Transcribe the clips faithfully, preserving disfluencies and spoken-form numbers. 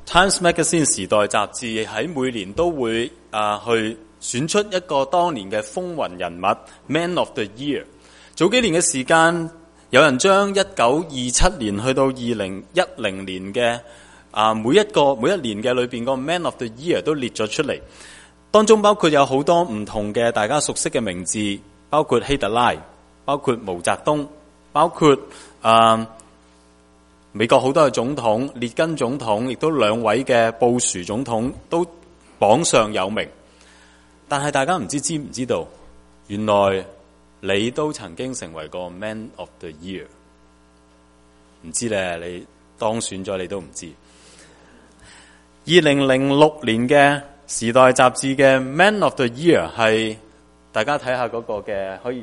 Times Magazine 時代雜誌喺每年都會啊去選出一個當年嘅風雲人物 Man of the Year。早幾年嘅時間，有人將一九二七年去到二零一零年嘅啊每一個每一年嘅裏邊個 Man of the Year 都列咗出嚟，當中包括有好多唔同嘅大家熟悉嘅名字，包括希特拉，包括毛澤東，包括啊美國好多嘅總統，列根總統，亦都兩位嘅布殊總統都榜上有名。但係大家唔知知唔知道，原來你都曾經成為過 Man of the Year。唔知咧，你當選咗你都唔知。二零零六年嘅時代雜誌嘅 Man of the Year 係大家睇下嗰個嘅可以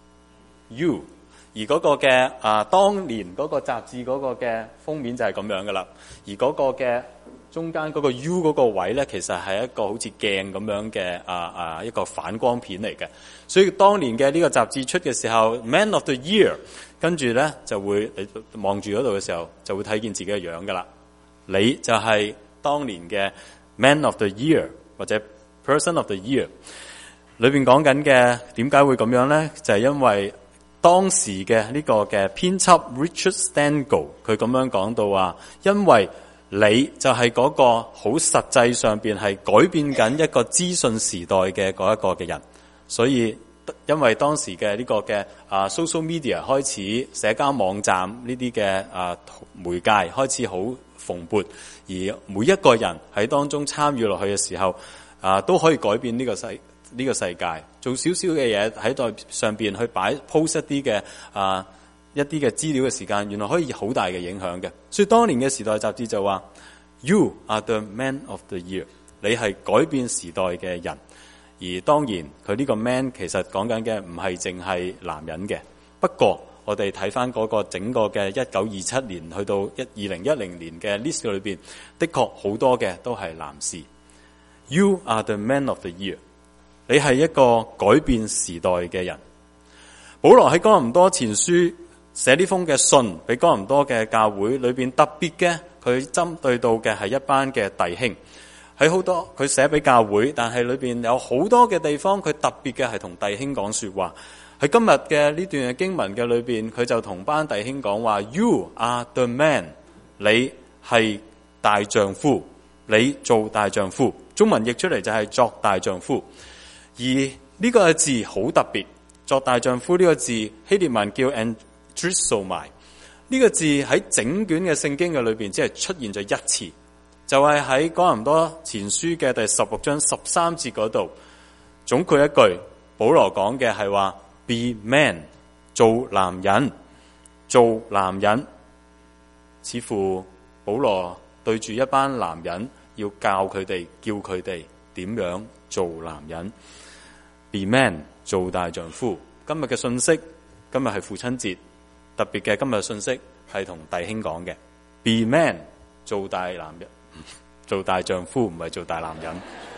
You。而嗰個嘅啊，當年嗰個雜誌嗰個嘅封面就係咁樣噶啦。而嗰個嘅中間嗰個 U 嗰個位咧，其實係一個好似鏡咁樣嘅啊啊一個反光片嚟嘅。所以當年嘅呢個雜誌出嘅時候 ，Man of the Year， 跟住咧就會你望住嗰度嘅時候，就會睇見自己嘅樣噶啦。你就係當年嘅 Man of the Year 或者 Person of the Year。裏邊講緊嘅點解會咁樣咧？就係因為當時嘅呢個嘅編輯 Richard Stengel 佢咁樣講到話，因為你就係嗰個好實際上邊係改變緊一個資訊時代嘅嗰一個嘅人，所以因為當時嘅呢個嘅啊 social media 開始，社交網站呢啲嘅啊媒介開始好蓬勃，而每一個人喺當中參與落去嘅時候啊，都可以改變呢個世呢個世界，做少少嘅嘢喺度上邊去擺 post 一啲嘅啊一啲嘅資料嘅時間，原來可以好大嘅影響嘅。所以當年嘅時代雜誌就話 You are the man of the year， 你係改變時代嘅人。而當然佢呢個 man 其實講緊嘅唔係淨係男人嘅，不過我哋睇翻嗰個整個嘅一九二七年去到一二零一零年嘅 list 裏邊，的確好多嘅都係男士。You are the man of the year，你係一個改變時代嘅人。保羅喺哥林多前書寫呢封嘅信俾哥林多嘅教會裏邊，特別嘅佢針對到嘅係一班嘅弟兄。喺好多佢寫俾教會，但係裏邊有好多嘅地方佢特別嘅係同弟兄講說話。喺今日嘅呢段嘅經文嘅裏邊，佢就同班弟兄講話 You are the man， 你係大丈夫，你做大丈夫。中文譯出嚟就係作大丈夫。而呢個字好特別，作大丈夫呢個字希臘文叫 androsomai， 呢個字喺整卷嘅聖經嘅裏邊只係出現咗一次，就係喺哥林多前書嘅第十六章十三節嗰度。總括一句，保羅講嘅係話 be man， 做男人，做男人。似乎保羅對住一班男人要教佢哋，叫佢哋點樣做男人。Be man， 做大丈夫。今日嘅信息，今日係父親節，特別嘅今日嘅信息係同弟兄講嘅。Be man， 做大男人，做大丈夫，唔係做大男人。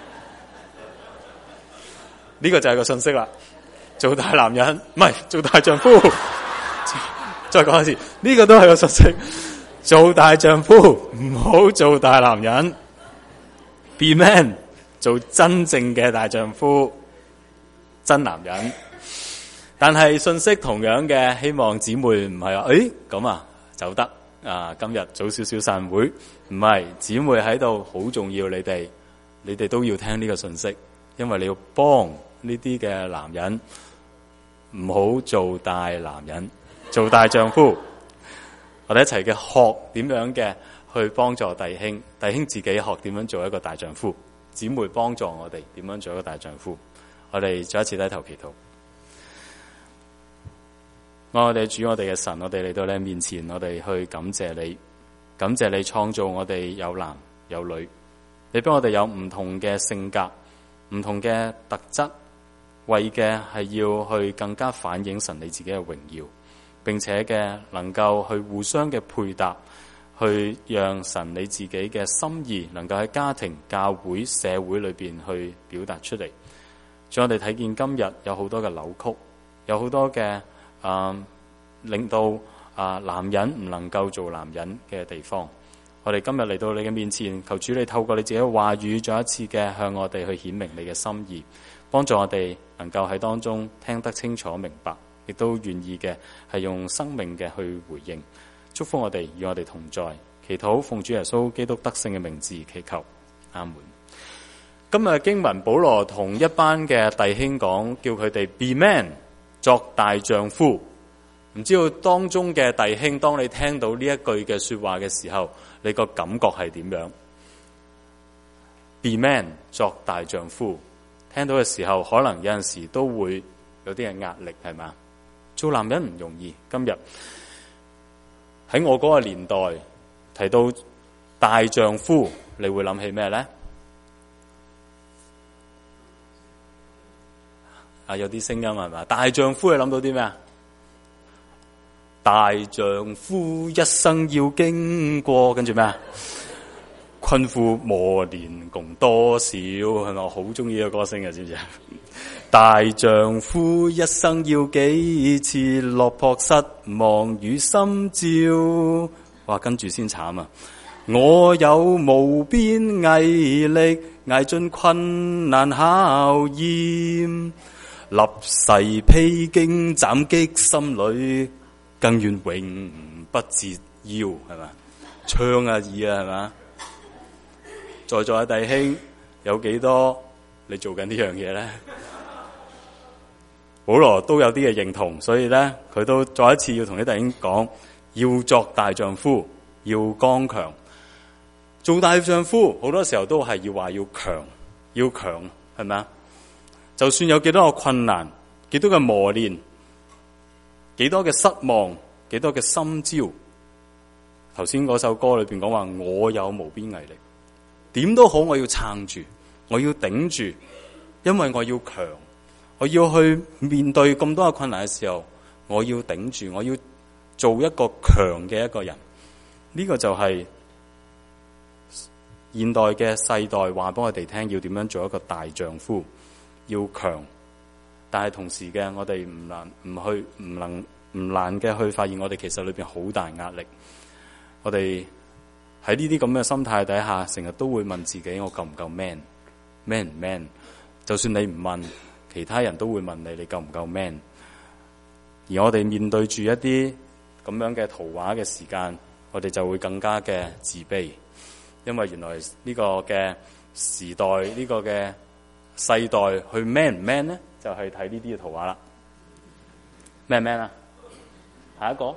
呢個就係個信息啦。做大男人，唔係做大丈夫。再講一次，呢個都係個信息。做大丈夫，唔好做大男人。Be man， 做真正嘅大丈夫。真男人。但係信息同樣嘅，希望姊妹唔係話誒咁啊走得啊，今日早少少散會，唔係，姊妹喺度好重要，你哋你哋都要聽呢個信息，因為你要幫呢啲嘅男人唔好做大男人，做大丈夫。我哋一齊嘅學點樣嘅去幫助弟兄，弟兄自己學點樣做一個大丈夫，姊妹幫助我哋點樣做一個大丈夫。我哋再一次低頭祈禱。我哋主，我哋嘅神，我哋嚟到你面前，我哋去感謝你，感謝你創造我哋有男有女，你俾我哋有唔同嘅性格，唔同嘅特質，為嘅係要去更加反映神你自己嘅榮耀，並且嘅能夠去互相嘅配搭，去讓神你自己嘅心意能夠喺家庭、教會、社會裏邊去表達出嚟。仲我哋睇見今日有好多嘅扭曲，有好多嘅啊、呃、令到啊、呃、男人唔能夠做男人嘅地方。 我哋今日嚟到你嘅面前，求主你透過你自己嘅話語，再一次嘅向我哋去顯明你嘅心意，幫助我哋能夠喺當中聽得清楚明白，亦都願意嘅係用生命嘅去回應。祝福我哋，與我哋同在。祈禱奉主耶穌基督得勝嘅名字祈求，阿門。今日嘅經文，保羅同一班嘅弟兄講，叫佢哋 be man， 作大丈夫。唔知道當中嘅弟兄，當你聽到呢一句嘅說話嘅時候，你個感覺係點樣？ be man， 作大丈夫，聽到嘅時候，可能有陣時都會有啲嘅壓力，係嘛？做男人唔容易。今日喺我嗰個年代提到大丈夫，你會諗起咩呢？啊，有啲聲音係嘛？大丈夫你諗到啲咩啊？大丈夫一生要經過，跟住咩啊？困苦磨練共多少，係咪？我好中意呢個歌聲嘅，知唔知啊？大丈夫一生要幾次落魄失望與心照，哇！跟住先慘啊！我有無邊毅力，捱盡困難考驗。立誓披荊斬棘，心裏更願永不折腰，係嘛？唱啊耳啊，係嘛？在座嘅弟兄有幾多你做緊呢樣嘢咧？保羅都有啲嘅認同，所以咧佢都再一次要同啲弟兄講，要作大丈夫，要剛強。做大丈夫好多時候都係要話要強，要強，係咪啊？就算有幾多個困難，幾多嘅磨練，幾多嘅失望，幾多嘅心焦，頭先嗰首歌裏邊講話，我有無邊毅力，點都好，我要撐住，我要頂住，因為我要強，我要去面對咁多嘅困難嘅時候，我要頂住，我要做一個強嘅一個人。呢個就係現代嘅世代話俾我哋聽，要點樣做一個大丈夫。要強，但係同時嘅我哋唔難唔去唔能唔難嘅去發現，我哋其實裏邊好大壓力。我哋喺呢啲咁嘅心態底下，成日都會問自己：我夠唔夠 man？man 唔 man？就算你唔問，其他人都會問你：你夠唔夠 man？而我哋面對住一啲咁樣嘅圖畫嘅時間，我哋就會更加嘅自卑，因為原來呢個嘅時代，呢個嘅世代去 man 唔 man 咧，就係睇呢啲嘅圖畫啦。咩 man 啊？下一個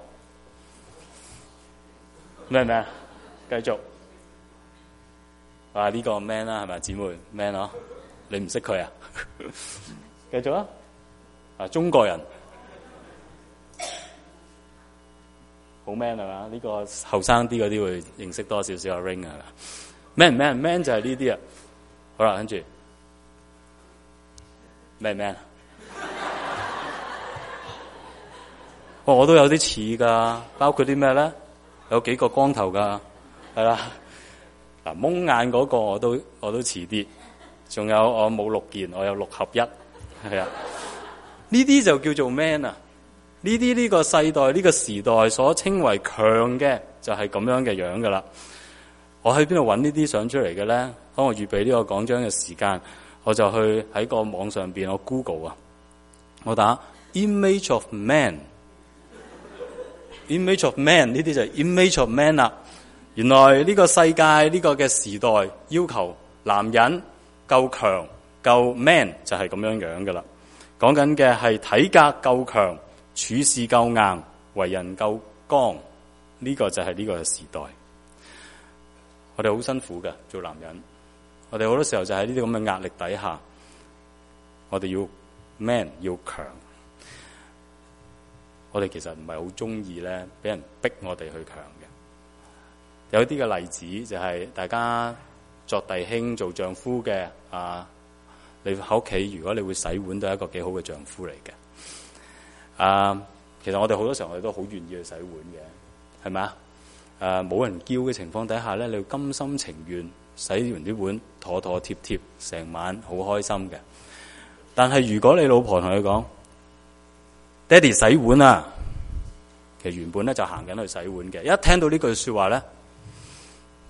咩 man？繼續。啊，呢個 man 啦，係咪姊妹 man 咯？你唔識佢啊？繼續啊！啊，中國人好 man 係嘛？呢個後生啲嗰啲會認識多少少阿 ring 啊 ？man 唔 man？man 就係呢啲啊。好啦，跟住。咩咩？哦，我都有啲似噶，包括啲咩咧？有幾個光頭噶，係啦。嗱，蒙眼嗰個我都我都似啲，仲有我冇六件，我有六合一，係啊。呢啲就叫做 man 啊！呢啲呢個世代呢、呢個時代所稱為強嘅，就係咁樣嘅樣噶啦。我喺邊度揾呢啲相出嚟嘅咧？當我預備呢個講章嘅時間，我就去喺個網上邊，我 Google 啊，我打 image of man，image of man 呢啲就係 image of man 啦。原來呢個世界呢、呢個嘅時代要求男人夠強夠 man 就係咁樣樣噶啦。講緊嘅係體格夠強，處事夠硬，為人夠剛，呢、呢個就係呢個時代。我哋好辛苦嘅做男人。我哋好多時候就喺呢啲咁嘅壓力底下，我哋要 man 要強。我哋其實唔係好中意咧，俾人逼我哋去強嘅。有啲嘅例子就係大家作弟兄做丈夫嘅啊，你喺屋企如果你會洗碗，都係一個幾好嘅丈夫嚟嘅。啊，其實我哋好多時候我哋都好願意去洗碗嘅，係咪啊？誒，冇人叫嘅情況底下咧，你要甘心情願。洗完啲碗妥妥貼貼，成晚好開心嘅。但係如果你老婆同佢講，爹哋洗碗啊，其實原本咧就行緊去洗碗嘅。一聽到呢句說話咧，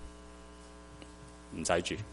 唔使住。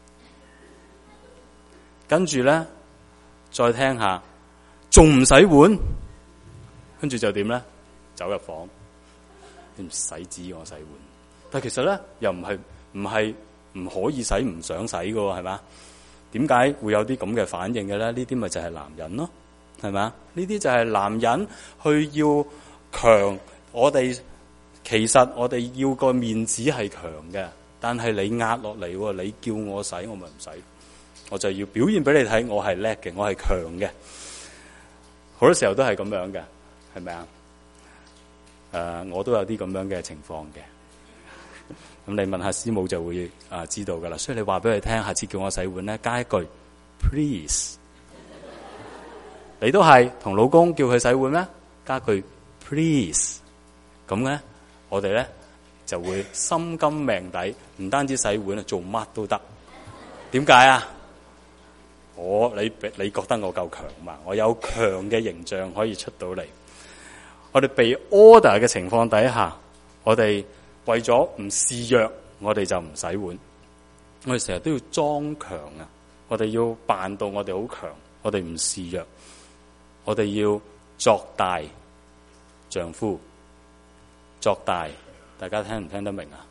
跟住咧，再聽下，仲唔洗碗？跟住就點咧？走入房，你唔使指我洗碗。但其實咧，又唔係唔係唔可以洗，唔想洗㗎喎，係嘛？點解會有啲咁嘅反應嘅咧？呢啲咪就係男人咯，係嘛？呢啲就係男人去要強我哋。其實我哋要個面子係強嘅，但係你壓落嚟，你叫我洗，我咪唔使。我就要表現俾你睇，我係叻嘅，我係強嘅。好多時候都係咁樣嘅，係咪啊？誒、呃，我都有啲咁樣嘅情況嘅。咁你問下師母就會啊知道噶啦。所以你話俾佢聽，下次叫我洗碗咧，加一句 please。你都係同老公叫佢洗碗咩？加句 please。咁咧，我哋咧就會心甘命抵，唔單止洗碗啊，做乜都得。點解啊？我你你覺得我夠強嘛？我有強嘅形象可以出到嚟。我哋被 order 嘅情況底下，我哋為咗唔示弱，我哋就唔洗碗。我哋成日都要裝強啊！我哋要扮到我哋好強，我哋唔示弱，我哋要作大丈夫。作大，大家聽唔聽得明啊？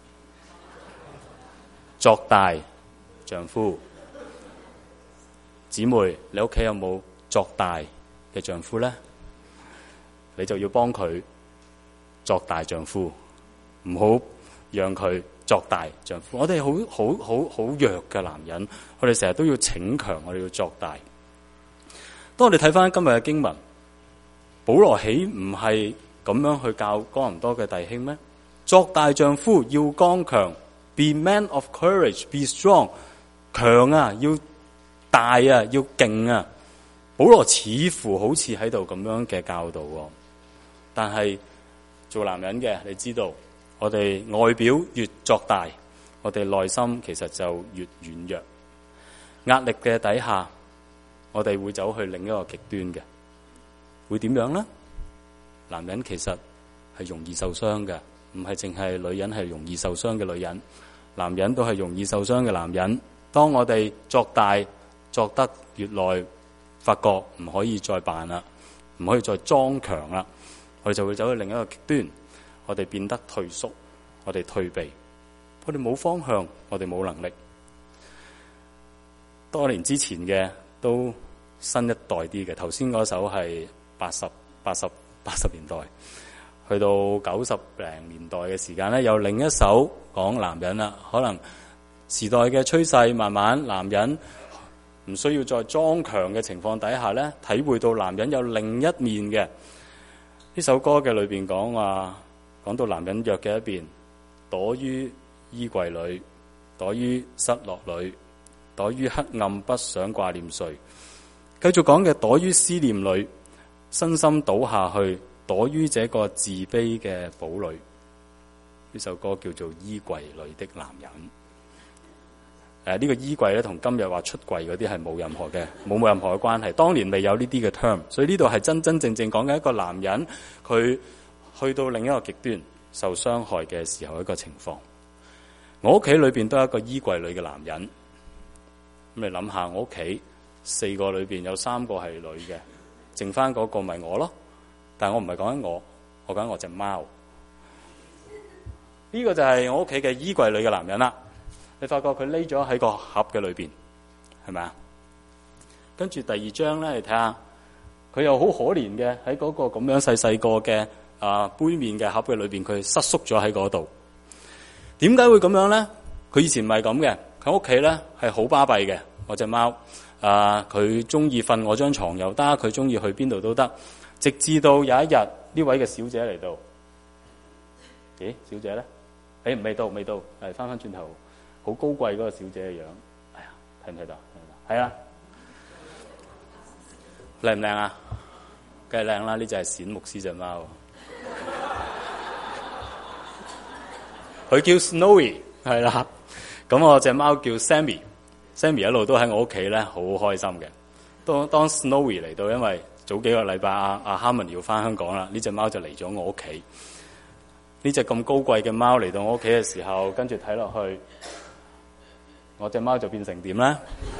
作大丈夫。姊妹，你屋企有冇作大嘅丈夫咧？你就要幫佢作大丈夫，唔好讓佢作大丈夫。我哋好好好好弱嘅男人，我哋成日都要逞強，我哋要作大。當我哋睇翻今日嘅經文，保羅豈唔係咁樣去教哥林多嘅弟兄咩？作大丈夫要剛強 ，be man of courage，be strong， 強啊，要大啊，要勁啊。保羅似乎好似喺度咁樣嘅教導，但係做男人嘅，你知道，我哋外表越作大，我哋內心其實就越軟弱。壓力嘅底下，我哋會走去另一個極端嘅，會點樣呢？男人其實係容易受傷嘅，唔係淨係女人係容易受傷嘅女人，男人都係容易受傷嘅男人。當我哋作大作得越耐，發覺唔可以再扮啦，唔可以再裝強啦，我哋就會走去另一個極端，我哋變得退縮，我哋退避，我哋冇方向，我哋冇能力。多年之前嘅都新一代啲嘅，頭先嗰首係八十八十八十年代，去到九十零年代嘅時間咧，有另一首講男人啦。可能時代嘅趨勢，慢慢男人唔需要再裝強嘅情況底下咧，體會到男人有另一面嘅。呢首歌嘅裏邊講話，講到男人弱嘅一邊，躲於衣櫃裏，躲於失落裏，躲於黑暗不想掛念誰。繼續講嘅，躲於思念裏，身心倒下去，躲於這個自卑嘅堡壘。呢首歌叫做《衣櫃裏的男人》。誒、呃，呢、這個衣櫃咧，同今日話出櫃嗰啲係冇任何嘅，冇冇任何嘅關係。當年未有呢啲嘅 term， 所以呢度係真真正正講緊一個男人，佢去到另一個極端，受傷害嘅時候一個情況。我屋企裏邊都有一個衣櫃裏嘅男人。咁你諗下，我屋企四個裏邊有三個係女嘅，剩翻嗰個咪我咯。但係我唔係講緊我，我講緊我隻貓。呢、這個就係我屋企嘅衣櫃裏嘅男人啦。你發覺佢匿咗喺個盒嘅裏邊，係咪啊？跟住第二張咧，你睇下，佢又好可憐嘅喺嗰個咁樣細細個嘅啊杯麵嘅盒嘅裏邊，佢失縮咗喺嗰度。點解會咁樣咧？佢以前唔係咁嘅，佢屋企咧係好巴閉嘅。我隻貓啊，佢中意瞓我張床又得，佢中意去邊度都得。直至到有一日，呢位嘅小姐嚟到，咦，小姐咧？誒，未到，未到，係翻翻轉頭。好高貴嗰個小姐嘅樣，哎呀，睇唔睇到？係啊，靚唔靚啊？梗係靚啦！呢隻係冼牧師隻貓，佢叫 Snowy， 係啦。咁我隻貓叫 Sammy，Sammy 一路都喺我屋企咧，好開心嘅。當當 Snowy 嚟到，因為早幾個禮拜阿阿 Harmon 要翻香港啦，呢隻貓就嚟咗我屋企。呢隻咁高貴嘅貓嚟到我屋企嘅時候，跟住睇落去。 我隻貓就變成點咧？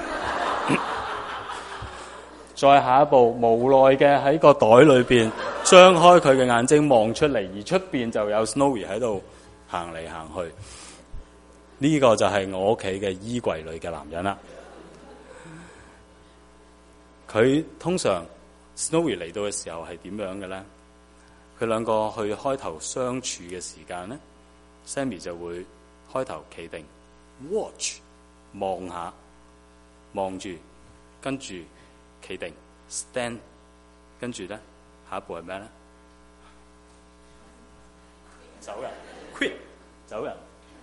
再下一步，無奈嘅喺個袋裏邊張開佢嘅眼睛望出嚟，而出邊就有 Snowy 喺度行嚟行去。呢、這個就係我屋企嘅衣櫃裏嘅男人啦。佢通常 Snowy 嚟到嘅時候係點樣嘅咧？佢兩個去開頭相處嘅時間咧 ，Sammy 就會開頭企定 ，watch 望下，望住，跟住企定 stand， 跟住咧下一步係咩咧？走人 ，quit 走人。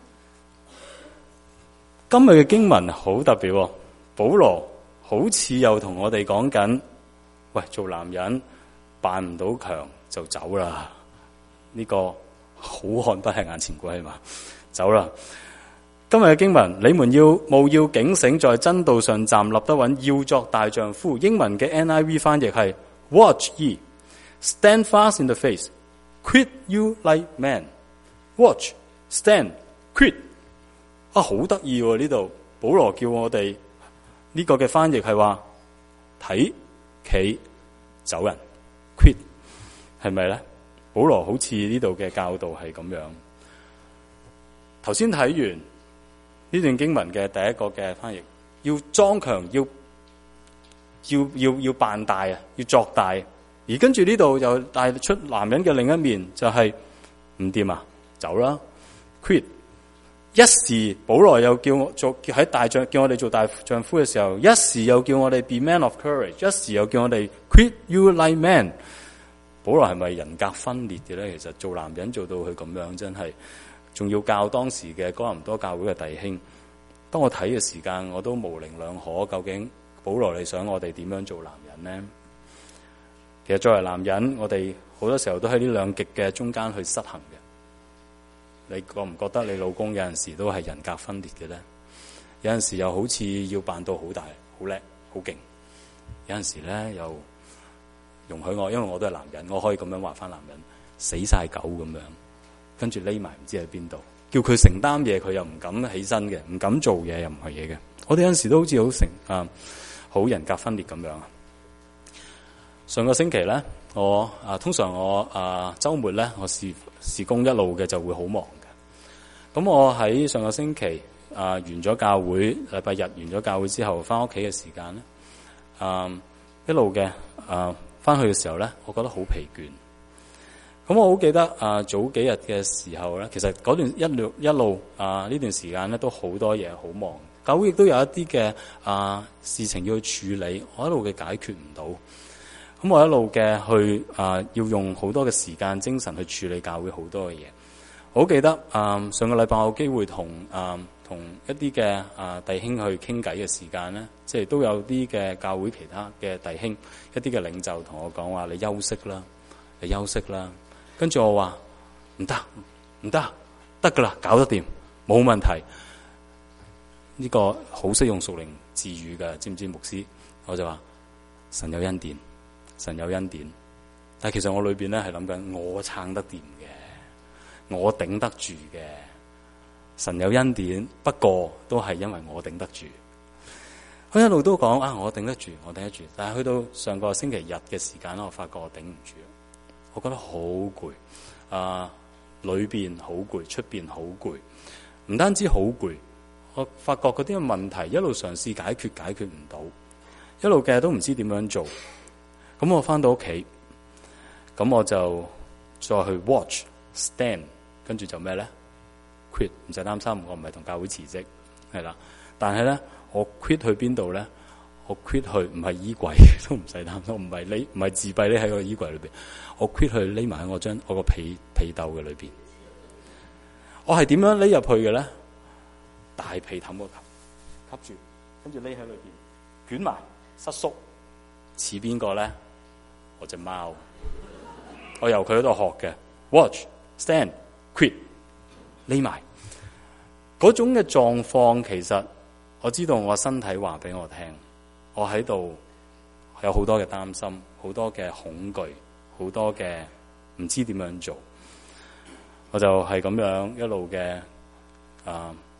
今日嘅經文好特別、哦，保羅好似又同我哋講緊，喂，做男人扮唔到強就走啦。呢、這個好漢不吃眼前虧嘛，走啦。今日嘅經文，你們要務要警醒，在真道上站立得穩，要作大丈夫。英文嘅 N I V 翻譯係 Watch ye, stand fast in the face, quit you like men. Watch, stand, quit。啊，好得意喎！呢度保羅叫我哋呢個嘅翻譯係話睇企走人 quit， 係咪咧？保羅好似呢度嘅教導係咁樣。頭先睇完呢段經文嘅第一個嘅翻譯，要裝強，要要要要扮大啊，要作大。而跟住呢度又帶出男人嘅另一面，就係唔掂啊，走啦 quit。一時保羅又叫我做喺大丈叫我哋做大丈夫嘅時候，一時又叫我哋 be man of courage， 一時又叫我哋 quit you like man。保羅係咪人格分裂嘅咧？其實做男人做到佢咁樣，真係仲要教當時嘅哥林多教會嘅弟兄。當我睇嘅時間，我都模棱兩可，究竟保羅你想我哋點樣做男人呢？其實作為男人，我哋好多時候都喺呢兩極嘅中間去失衡嘅。你覺唔覺得你老公有陣時都係人格分裂嘅咧？有陣時又好似要扮到好大、好叻、好勁，有陣時咧又容許我，因為我都係男人，我可以咁樣話翻男人死晒狗咁樣，跟住匿埋唔知喺邊度，叫佢承擔嘢，佢又唔敢起身嘅，唔敢做嘢又唔係嘢嘅。我哋有陣時都好似好成啊，好人格分裂咁樣啊。上個星期咧，我啊通常我啊週末咧，我事事工一路嘅就會好忙嘅。咁我喺上個星期啊完咗教會，禮拜日完咗教會之後，翻屋企嘅時間咧，啊一路嘅啊翻去嘅時候咧，我覺得好疲倦。咁我好記得啊早幾日嘅時候咧，其實嗰段一路一路啊呢段時間咧都好多嘢好忙，教會亦都有一啲嘅啊事情要去處理，我一路嘅解決唔到。咁我一路嘅去啊，要用好多嘅時間、精神去處理教會好多嘅嘢。我好記得啊，上個禮拜我有機會同啊同一啲嘅啊弟兄去傾偈嘅時間咧，即係都有啲嘅教會其他嘅弟兄、一啲嘅領袖同我講話：你休息啦，你休息啦。跟住我話唔得，唔得，得噶啦，搞得掂，冇問題。呢個好識用屬靈字語嘅，知唔知牧師？我就話神有恩典。神有恩典，但係其實我裏邊咧係諗緊，我撐得掂嘅，我頂得住嘅。神有恩典，不過都係因為我頂得住。佢一路都講啊，我頂得住，我頂得住。但係去到上個星期日嘅時間咧，我發覺我頂唔住，我覺得好攰啊，裏邊好攰，出邊好攰，唔單止好攰，我發覺嗰啲嘅問題一路嘗試解決，解決唔到，一路嘅都唔知點樣做。咁我翻到屋企，咁我就再去 watch stand， 跟住就咩咧 quit， 唔使擔心，我唔係同教會辭職，係啦。但係咧，我 quit 去邊度咧？我 quit 去唔係衣櫃，都唔使擔心，唔係匿，唔係自閉匿喺個衣櫃裏邊。我 quit 去匿埋喺我張我個被被竇嘅裏邊。我係點樣匿入去嘅咧？大被冚個頭，吸住，跟住匿喺裏邊，捲埋，瑟縮，似邊個咧？我隻貓，我由佢嗰度學嘅 ，watch, stand, quit， 匿埋。嗰種嘅狀況，其實我知道我身體話俾我聽，我喺度有好多嘅擔心，好多嘅恐懼，好多嘅唔知點樣做。我就係咁樣一路嘅啊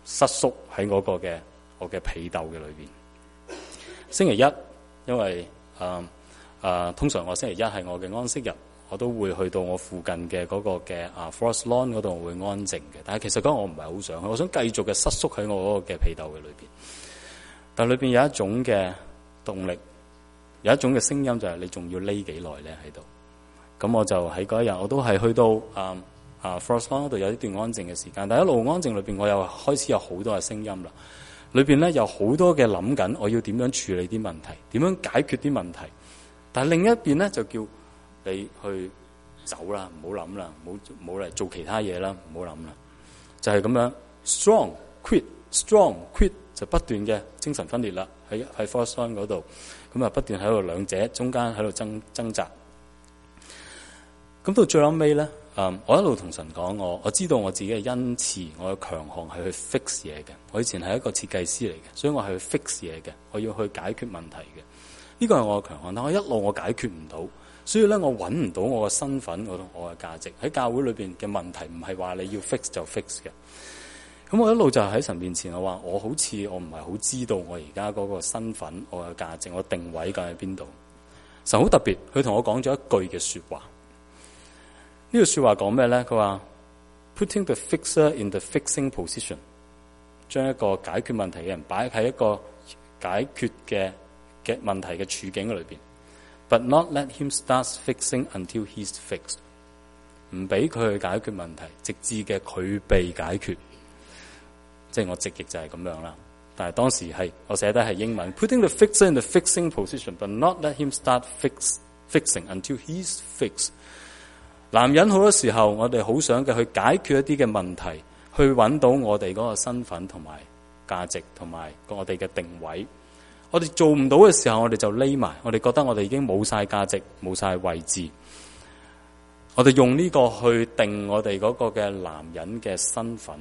瑟縮喺我個嘅我嘅被竇嘅裏邊。星期一，因為誒誒、啊啊，通常我星期一係我嘅安息日，我都會去到我附近嘅嗰個嘅啊 Forest Lawn 嗰度會安靜嘅。但係其實嗰我唔係好想去，我想繼續嘅瑟縮喺我嗰個嘅被竇嘅裏邊。但係裏邊有一種嘅動力，有一種嘅聲音就係你仲要匿幾耐咧喺度。咁我就喺嗰一日，我都係去到啊啊 Forest Lawn 嗰度有一段安靜嘅時間。但係一路安靜裏邊，我又開始有好多嘅聲音啦。裏邊咧有好多嘅諗緊，我要點樣處理啲問題，點樣解決啲問題。但係另一邊咧就叫你去走啦，唔好諗啦，唔好唔好嚟做其他嘢啦，唔好諗啦。就係咁樣 strong quit strong quit 就不斷嘅精神分裂啦，喺喺 Forest Lawn 嗰度，咁啊不斷喺度兩者中間喺度掙掙扎。咁到最後尾咧，嗯，我一路同神講，我我知道我自己嘅恩賜，我嘅強項係去 fix 嘢嘅。我以前係一個設計師嚟嘅，所以我係去 fix 嘢嘅，我要去解決問題嘅。呢個係我嘅強項，但我一路我解決唔到，所以咧我揾唔到我嘅身份，我我嘅價值喺教會裏邊嘅問題，唔係話你要 fix 就 fix 嘅。咁我一路就喺神面前，我話我好似我唔係好知道我而家嗰個身份，我嘅價值，我定位緊喺邊度。神好特別，佢同我講咗一句嘅說話。呢句說話講咩咧？佢話 putting the fixer in the fixing position， 將一個解決問題嘅人擺喺一個解決嘅嘅問題嘅處境裏邊 ，but not let him start fixing until he's fixed， 唔俾佢去解決問題，直至嘅佢被解決。即係我直譯就係咁樣啦。但係當時係我寫得係英文 ，putting the fixer in the fixing position，but not let him start fix fixing until he's fixed。男人好多時候，我哋好想嘅去解決一啲嘅問題，去揾到我哋嗰個身份同埋價值同埋我哋嘅定位。我哋做唔到嘅時候，我哋就匿埋，我哋覺得我哋已經冇晒價值，冇晒位置。我哋用呢個去定我哋嗰個嘅男人嘅身份，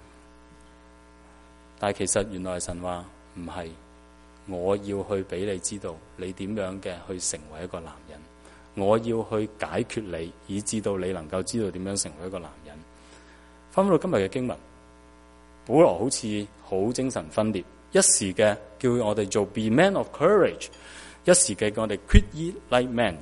但係其實原來神話唔係，我要去俾你知道你點樣嘅去成為一個男人。我要去解決你，以至到你能夠知道點樣成為一個男人。翻到今日嘅經文，保羅好似好精神分裂，一時嘅叫我哋做 be man of courage， 一時嘅叫我哋 quit ye like man。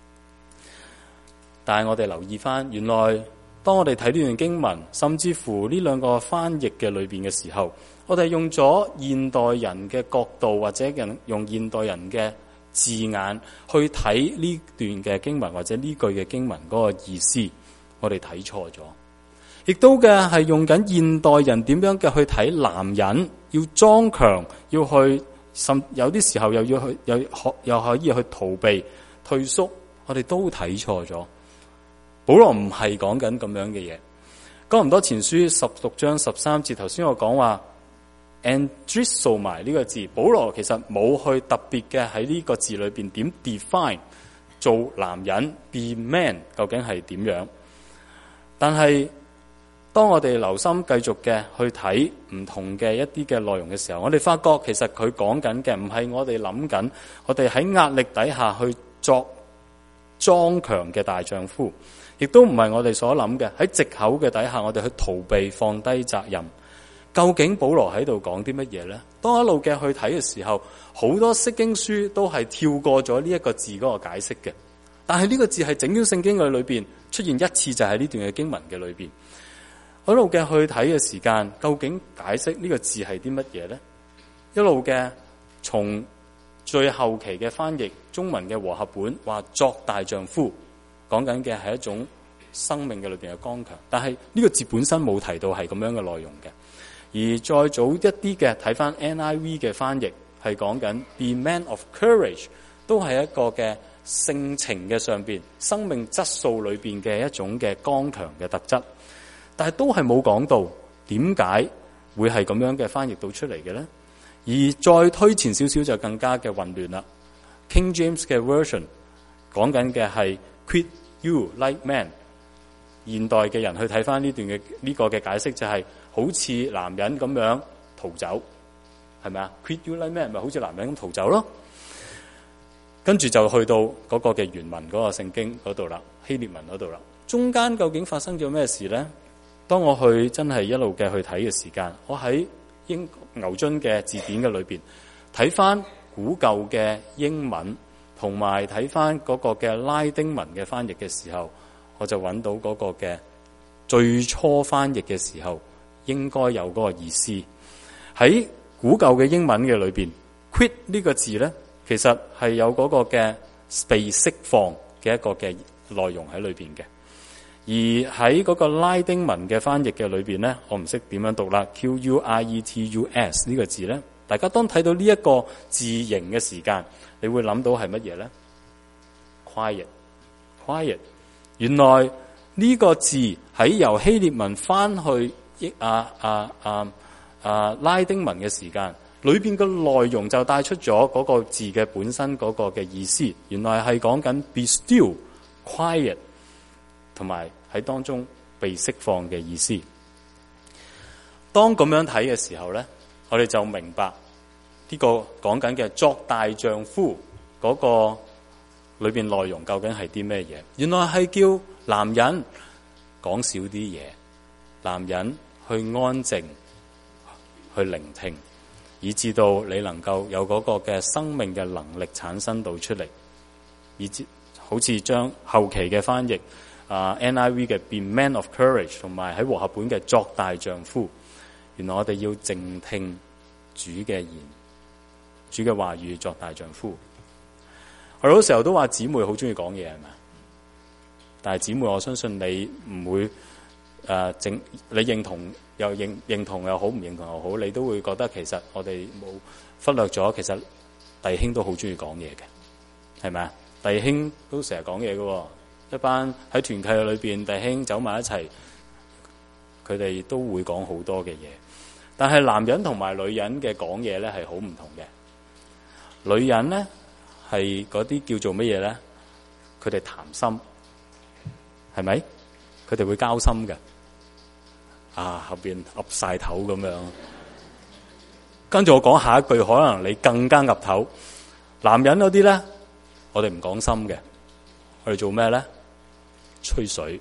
但係我哋留意翻，原來當我哋睇呢段經文，甚至乎呢兩個翻譯嘅裏邊嘅時候，我哋用咗現代人嘅角度，或者用現代人嘅字眼去睇呢段嘅經文或者呢句嘅經文嗰個意思，我哋睇錯咗。亦都嘅係用緊現代人點樣嘅去睇男人，要裝強，要去甚有啲時候又要去又可又可以去逃避退縮，我哋都睇錯咗。保羅唔係講緊咁樣嘅嘢。哥林多前書十六章十三節，頭先我講話andrizo埋呢個字，保羅其實冇去特別嘅喺呢個字裏邊點 define 做男人 be man 究竟係點樣。但係當我哋留心繼續嘅去睇唔同嘅一啲嘅內容嘅時候，我哋發覺其實佢講緊嘅唔係我哋諗緊，我哋喺壓力底下去作裝強嘅大丈夫，亦都唔係我哋所諗嘅喺藉口嘅底下我哋去逃避放低責任。究竟保羅喺度講啲乜嘢呢？當一路嘅去睇嘅時候，好多釋經書都係跳過咗呢一個字嗰個解釋嘅。但係呢個字係整卷聖經嘅裏邊出現一次，就係呢段嘅經文嘅裏邊。一路嘅去睇嘅時間，究竟解釋呢個字係啲乜嘢呢？一路嘅從最後期嘅翻譯中文嘅和合本話作大丈夫，講緊嘅係一種生命嘅裏邊嘅剛強。但係呢個字本身冇提到係咁樣嘅內容嘅。而再早一啲嘅睇翻 N I V 嘅翻譯係講緊 be man of courage， 都係一個嘅性情嘅上邊生命質素裏邊嘅一種嘅剛強嘅特質，但係都係冇講到點解會係咁樣嘅翻譯到出嚟嘅咧。而再推前少少就更加嘅混亂啦。King James 嘅 version 講緊嘅係 quit you like man， 現代嘅人去睇翻呢段嘅呢個嘅解釋就係、是。好似男人咁樣逃走，係咪啊 ？Quit you like man 咪好似男人咁逃走咯。跟住就去到嗰個嘅原文嗰個聖經嗰度啦，希臘文嗰度啦。中間究竟發生咗咩事咧？ 當我去真係一路嘅去睇嘅時間，我喺英牛津嘅字典嘅裏邊睇翻古舊嘅英文，同埋睇翻嗰個嘅拉丁文嘅翻譯嘅時候，我就揾到嗰個嘅最初翻譯嘅時候應該有嗰個意思。喺古舊嘅英文嘅裏邊 quit 呢個字咧，其實係有嗰個嘅被釋放嘅一個嘅內容喺裏邊嘅。而喺嗰個拉丁文嘅翻譯嘅裏邊咧，我唔識點樣讀啦 ，Q U I E T U S 呢個字咧，大家當睇到呢一個字形嘅時間，你會諗到係乜嘢咧 ？Quiet，Quiet， quiet。原來呢個字喺由希臘文翻去譯啊啊啊啊拉丁文嘅時間，裏邊嘅內容就帶出咗嗰個字嘅本身嗰個嘅意思。原來係講緊 be still，quiet。同埋喺當中被釋放嘅意思。當咁樣睇嘅時候咧，我哋就明白呢個講緊嘅作大丈夫嗰個裏邊內容究竟係啲咩嘢？原來係叫男人講少啲嘢，男人去安靜去聆聽，以至到你能夠有嗰個嘅生命嘅能力產生到出嚟，以至好似將後期嘅翻譯。啊、uh, N I V 嘅 Be Man of Courage 同埋喺和合本嘅作大丈夫，原來我哋要靜聽主嘅言，主嘅話語作大丈夫。我好多時候都話姊妹好中意講嘢係咪？但係姊妹，我相信你唔會誒、呃、整，你認同又認認同又好，唔認同又好，你都會覺得其實我哋冇忽略咗，其實弟兄都好中意講嘢嘅，係咪啊？弟兄都成日講嘢嘅。一班喺團契裏邊弟兄走埋一齊，佢哋都會講好多嘅嘢。但係男人同埋女人嘅講嘢咧係好唔同嘅。女人咧係嗰啲叫做乜嘢咧？佢哋談心，係咪？佢哋會交心嘅。啊，後邊岌晒頭咁樣。跟住我講下一句，可能你更加岌頭。男人嗰啲咧，我哋唔講心嘅，我哋做咩咧？吹水，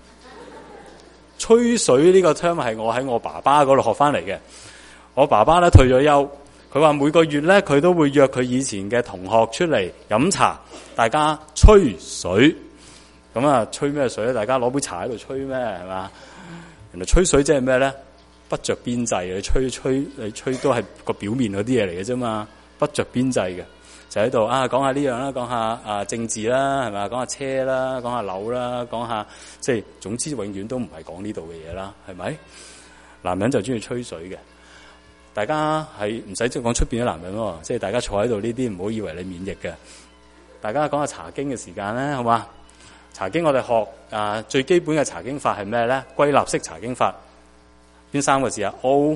吹水呢個 term 係我喺我爸爸嗰度學翻嚟嘅。我爸爸咧退咗休，佢話每個月咧佢都會約佢以前嘅同學出嚟飲茶，大家吹水。咁啊，吹咩水咧？大家攞杯茶喺度吹咩？係嘛？原來吹水即係咩咧？不着邊際，你吹吹你吹都係個表面嗰啲嘢嚟嘅啫嘛，不着邊際嘅。就喺度啊，講下呢樣啦，講下啊政治啦，係咪？講下車啦，講下樓啦，講下即係總之，永遠都唔係講呢度嘅嘢啦，係咪？男人就中意吹水嘅，大家係唔使即係講出邊啲男人喎，即係大家坐喺度呢啲，唔好以為你免疫嘅。大家講下查經嘅時間咧，好嘛？查經我哋學啊最基本嘅查經法係咩咧？歸納式查經法，邊三個字啊 ？O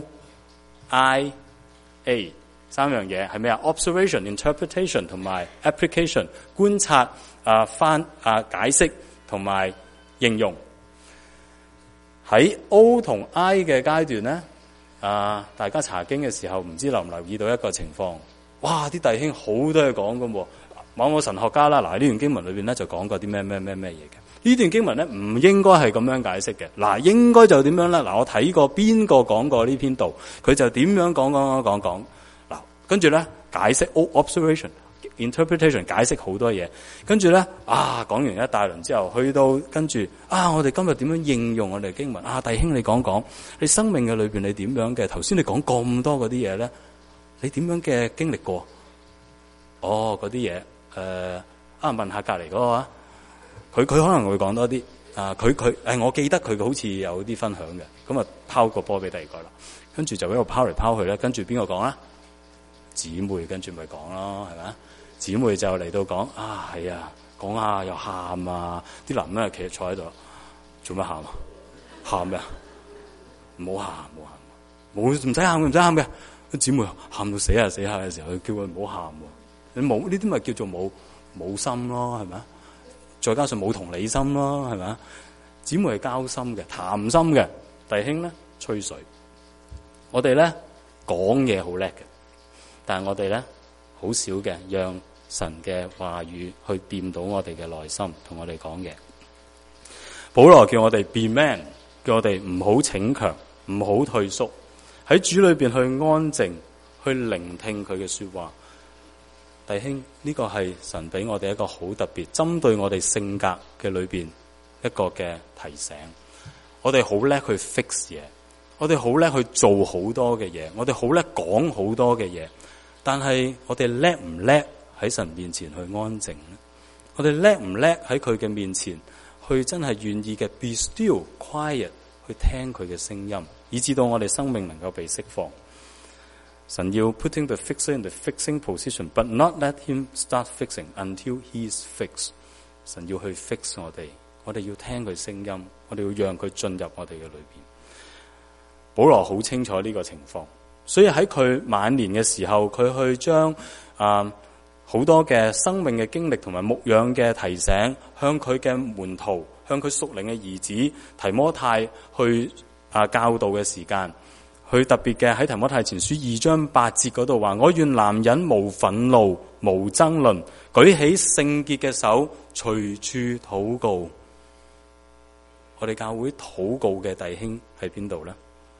I A。三樣嘢係咩啊 ？Observation、interpretation 同埋 application， 觀察、啊翻、啊解釋同埋應用。喺 O 同 I 嘅階段咧，啊大家查經嘅時候，唔知留唔留意到一個情況？哇！啲弟兄好多嘢講㗎喎，某某神學家啦，嗱呢段經文裏邊咧就講過啲咩咩咩咩嘢嘅。呢段經文咧唔應該係咁樣解釋嘅，嗱應該就點樣咧？嗱我睇過邊個講過呢篇道，佢就點樣講講講講講。跟住咧解釋 observation、interpretation 解釋好多嘢，跟住咧啊講完一大輪之後，去到跟住啊我哋今日點樣應用我哋經文啊？弟兄你講講你生命嘅裏邊你點樣嘅？頭先你講咁多嗰啲嘢咧，你點樣嘅經歷過？哦嗰啲嘢誒啊問下隔離嗰個啊，佢佢可能會講多啲啊，佢佢誒我記得佢好似有啲分享嘅，咁啊拋個波俾第二個啦，跟住就喺度拋嚟拋去咧，跟住邊個講啊？姊妹跟住咪講咯，係咪？姊妹就嚟到講啊，係啊，講下又喊啊，啲男人其實坐喺度，做乜喊啊？喊咩？唔好喊，唔好喊，冇唔使喊嘅，唔使喊嘅。啲姊妹喊到死下死下嘅時候，佢叫佢唔好喊。你冇呢啲咪叫做冇冇心咯，係咪？再加上冇同理心咯，係咪？姊妹係交心嘅，談心嘅，弟兄咧吹水。我哋咧講嘢好叻嘅。但係我哋咧好少嘅，讓神嘅話語去掂到我哋嘅內心，同我哋講嘢。保羅叫我哋 be man， 叫我哋唔好逞強，唔好退縮，喺主裏邊去安靜，去聆聽佢嘅說話。弟兄，呢個係神俾我哋一個好特別，針對我哋性格嘅裏邊一個嘅提醒。我哋好叻去 fix 嘢，我哋好叻去做好多嘅嘢，我哋好叻講好多嘅嘢，但係我哋叻唔叻喺神面前去安靜呢？我哋叻唔叻喺佢嘅面前去真係願意嘅 be still quiet 去聽佢嘅聲音，以至到我哋生命能夠被釋放。神要 putting the fixer in the fixing position, but not let him start fixing until he is fixed。 神要去 fix 我哋，我哋要聽佢聲音，我哋要讓佢進入我哋嘅裏邊。保羅好清楚呢個情況，所以喺佢晚年嘅時候，佢去將啊好多嘅生命嘅經歷同埋牧養嘅提醒，向佢嘅門徒，向佢屬靈嘅兒子提摩太去啊教導嘅時間。佢特別嘅喺提摩太前書二章八節嗰度話：我願男人無憤怒、無爭論，舉起聖潔嘅手，隨處禱告。我哋教會禱告嘅弟兄喺邊度呢？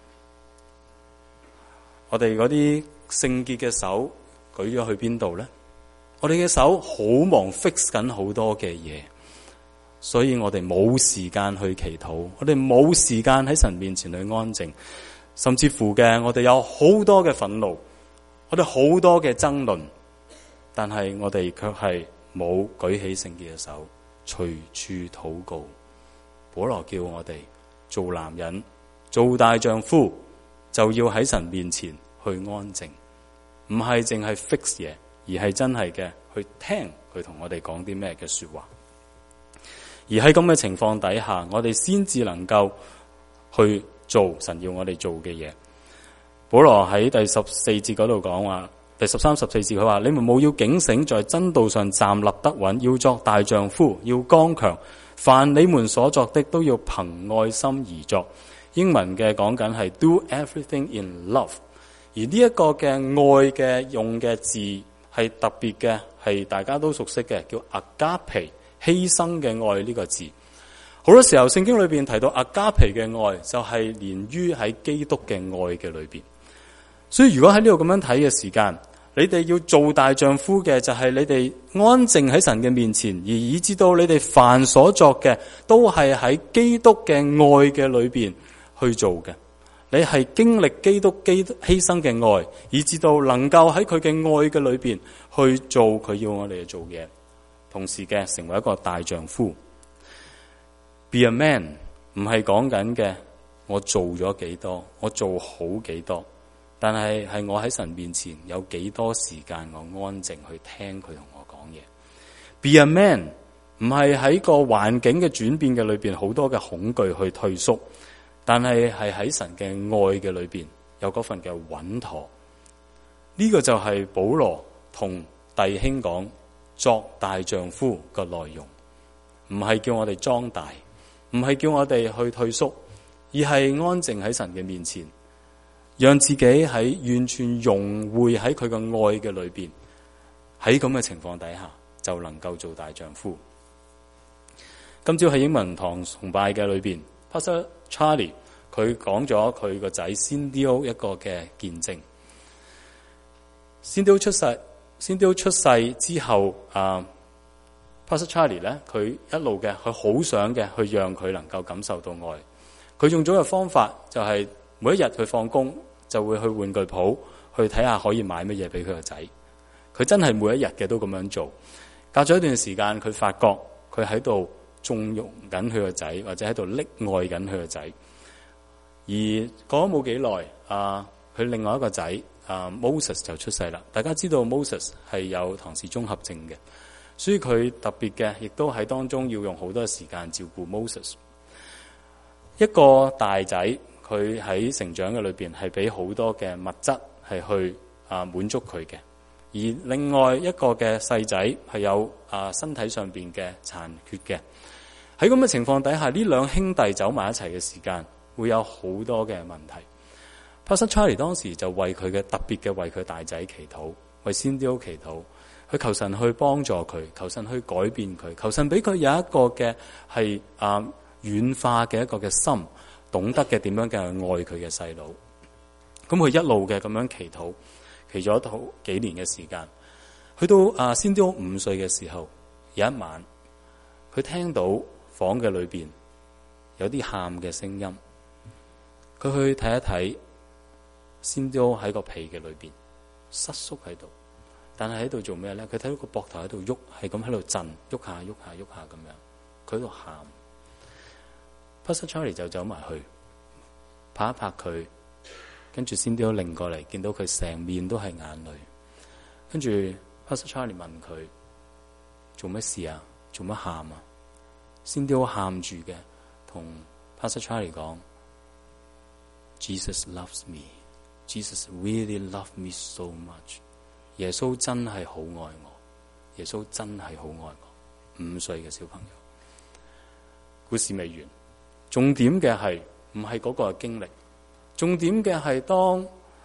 我哋嗰啲聖潔嘅手舉咗去邊度呢？我哋嘅手好忙 fix 緊好多嘅嘢，所以我哋冇時間去祈禱，我哋冇時間喺神面前去安靜。甚至乎嘅，我哋有好多嘅憤怒，我哋好多嘅爭論，但係我哋卻係冇舉起聖潔嘅手，隨處禱告。保羅叫我哋做男人、做大丈夫，就要喺神面前去安靜，唔係淨係 fix 嘢，而係真係嘅去聽佢同我哋講啲咩嘅說話。而喺咁嘅情況底下，我哋先至能夠去做神要我哋做嘅嘢。保羅喺第十四節嗰度講話，第十三、十四節佢話：你們務要警醒，在真道上站立得穩，要作大丈夫，要剛強。凡你們所作的，都要憑愛心而作。英文嘅講緊係 do everything in love。而呢一個嘅愛嘅用嘅字係特別嘅，係大家都熟悉嘅，叫 agape， 犧牲嘅愛呢個字。好多時候聖經裏邊提到阿加皮嘅愛，就係連於喺基督嘅愛嘅裏邊。所以如果喺呢度咁樣睇嘅時間，你哋要做大丈夫嘅就係你哋安靜喺神嘅面前，而以至到你哋凡所作嘅都係喺基督嘅愛嘅裏邊去做嘅。你係經歷基督基督犧牲嘅愛，以至到能夠喺佢嘅愛嘅裏邊去做佢要我哋做嘢，同時嘅成為一個大丈夫。Be a man 唔係講緊嘅我做咗幾多，我做好幾多，但係係我喺神面前有幾多時間我安靜去聽佢同我講嘢。Be a man 唔係喺個環境嘅轉變嘅裏邊好多嘅恐懼去退縮，但係係喺神嘅愛嘅裏邊有嗰份嘅穩妥。呢、這個就係保羅同弟兄講作大丈夫嘅內容，唔係叫我哋裝大，唔係叫我哋去退縮，而係安靜喺神嘅面前，讓自己喺完全融匯喺佢嘅愛嘅裏邊，喺咁嘅情況底下就能夠做大丈夫。今朝喺英文堂崇拜嘅裏邊 Pastor Charlie 佢講咗佢個仔 Cindy 一個嘅見證。Cindy 出世 Cindy 出世之後啊。Pastor Charlie 咧，佢一路嘅，佢好想嘅，去讓佢能夠感受到愛。佢用咗個方法，就係每一日佢放工就會去玩具鋪去睇下可以買乜嘢俾佢個仔。佢真係每一日嘅都咁樣做。隔咗一段時間，佢發覺佢喺度縱容緊佢個仔，或者喺度溺愛緊佢個仔。而過咗冇幾耐，啊，佢另外一個仔啊 Moses 就出世啦。大家知道 Moses 係有唐氏綜合症嘅。所以佢特別嘅，亦都喺當中要用好多時間照顧 Moses。一個大仔，佢喺成長嘅裏邊係俾好多嘅物質係去啊滿足佢嘅，而另外一個嘅細仔係有啊身體上邊嘅殘缺嘅。喺咁嘅情況底下，呢兩兄弟走埋一齊嘅時間，會有好多嘅問題。Pastor Charlie 當時就為佢嘅特別嘅為佢大仔祈禱，為 Cindy 祈禱。去求神去幫助佢，求神去改變佢，求神俾佢有一個嘅係啊軟化嘅一個嘅心， 懂得嘅點樣嘅愛佢嘅細佬。咁佢一路嘅咁樣祈禱，祈咗好幾年嘅時間。去到啊Cynthia五歲嘅時候，有一晚佢聽到房嘅裏邊有啲喊嘅聲音，佢去睇一睇Cynthia喺個被嘅裏邊瑟縮喺度，但係喺度做咩咧？佢睇到個膊頭喺度喐，係咁喺度震，喐下喐下喐下咁樣，佢喺度喊。Pastor Charlie 就走埋去拍一拍佢，跟住Cynthia擰過嚟，見到佢成面都係眼淚，跟住 Pastor Charlie 問佢做乜事啊？做乜喊啊？Cynthia喊住嘅同 Pastor Charlie 講 Jesus loves me, Jesus really loves me so much。 耶穌真係好愛我，耶穌真係好愛我。五歲嘅小朋友，故事未完，重點嘅係唔係嗰個經歷，重點嘅係當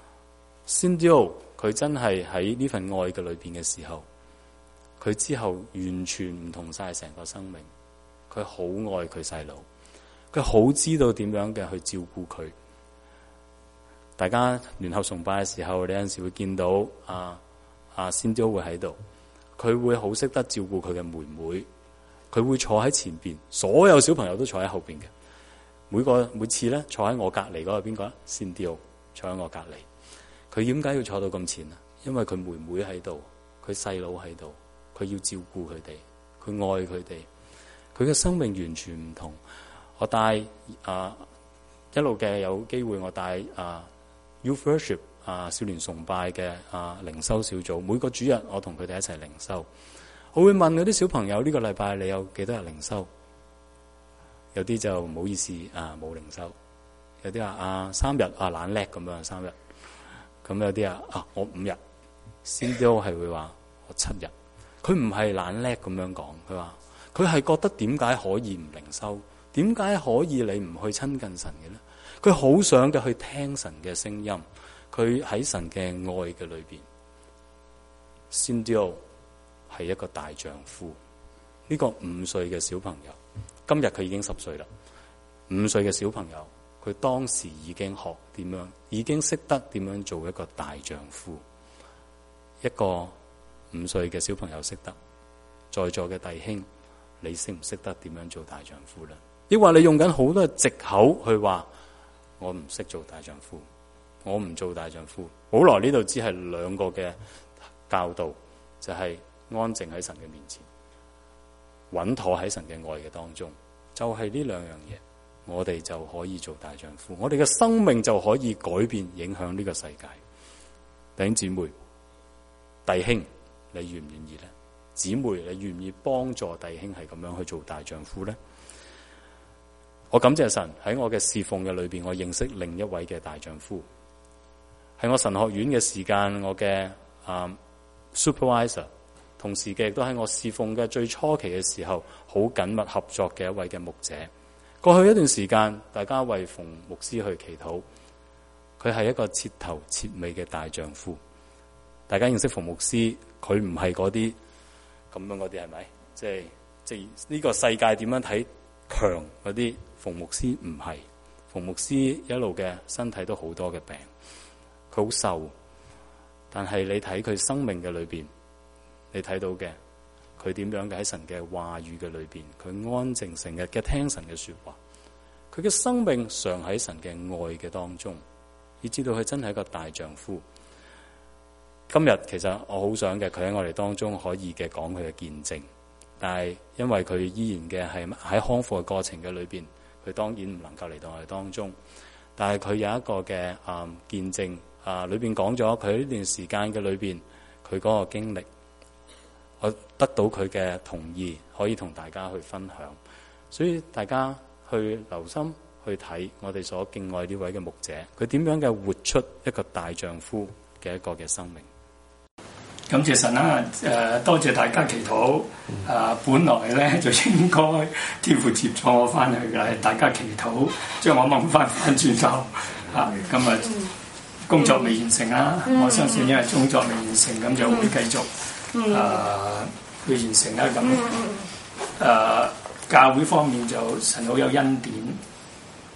Cynthia佢真係喺呢份愛嘅裏邊嘅時候，佢之後完全唔同晒成個生命。佢好愛佢細佬，佢好知道點樣嘅去照顧佢。大家聯合崇拜嘅時候，你有陣時會見到啊啊 Cynthia會喺度，佢會好識得照顧佢嘅妹妹，佢會坐喺前邊，所有小朋友都坐喺後邊嘅。每個每次咧坐喺我隔離嗰個邊個啊？Cynthia坐喺我隔離。佢點解要坐到咁前啊？因為佢妹妹喺度，佢細佬喺度，佢要照顧佢哋，佢愛佢哋，佢嘅生命完全唔同。我帶啊一路嘅有機會，我帶啊 Youth Worship 啊少年崇拜嘅啊靈修小組，每個主日我同佢哋一齊靈修。我會問嗰啲小朋友呢個禮拜你有幾多日靈修？有啲就唔好意思啊冇靈修，有啲話啊三日啊懶叻咁樣三日，咁有啲啊啊我五日，Cynthia係會話我七日。佢唔係懶叻咁樣講，佢話佢係覺得點解可以唔靈修？點解可以你唔去親近神嘅咧？佢好想嘅去聽神嘅聲音，佢喺神嘅愛嘅裏邊。Cynthia係一個大丈夫，呢、這個五歲嘅小朋友，今日佢已經十歲啦。五歲嘅小朋友，佢當時已經學點樣，已經識得點樣做一個大丈夫。一個五歲嘅小朋友識得，在座嘅弟兄，你識唔識得點樣做大丈夫咧？抑或你用緊好多嘅藉口去話我唔識做大丈夫，我唔做大丈夫。保羅呢度只係兩個嘅教導，就係、是、安靜喺神嘅面前，穩妥喺神嘅愛嘅當中，就係呢兩樣嘢，我哋就可以做大丈夫，我哋嘅生命就可以改變，影響呢個世界。弟兄姊妹、弟兄，你願唔願意咧？姊妹，你願唔願意幫助弟兄係咁樣去做大丈夫咧？我感謝神喺我嘅侍奉嘅裏邊，我認識另一位嘅大丈夫。喺我神學院嘅時間，我嘅啊、um, supervisor， 同時嘅亦都喺我侍奉嘅最初期嘅時候，好緊密合作嘅一位嘅牧者。過去一段時間，大家為馮牧師去祈禱，佢係一個徹頭徹尾嘅大丈夫。大家認識馮牧師，佢唔係嗰啲咁樣嗰啲，係咪？即係即係呢個世界點樣睇強嗰啲？馮牧師唔係，馮牧師一路嘅身體都好多嘅病，佢好瘦，但係你睇佢生命嘅裏邊，你睇到嘅佢點樣嘅喺神嘅話語嘅裏邊，佢安靜成日嘅聽神嘅說話，佢嘅生命常喺神嘅愛嘅當中，以至到佢真係一個大丈夫。今日其實我好想嘅，佢喺我哋當中可以嘅講佢嘅見證，但係因為佢依然嘅係喺康復嘅過程嘅裏邊，佢當然唔能夠嚟到我哋當中。但係佢有一個嘅啊、嗯、見證啊，裏邊講咗佢喺呢段時間嘅裏邊，佢嗰個經歷，我得到佢嘅同意，可以同大家去分享。所以大家去留心去睇我哋所敬愛呢位嘅牧者，佢點樣嘅活出一個大丈夫嘅一個嘅生命。 感謝神啦！誒、呃，多謝大家祈禱。誒、呃，本來咧就應該天父接咗我翻去嘅，大家祈禱將我掹翻翻轉頭。啊，今日工作未完成啦，我相信因為工作未完成，咁就會繼續誒、呃、去完成啦。咁誒、呃，教會方面就神好有恩典。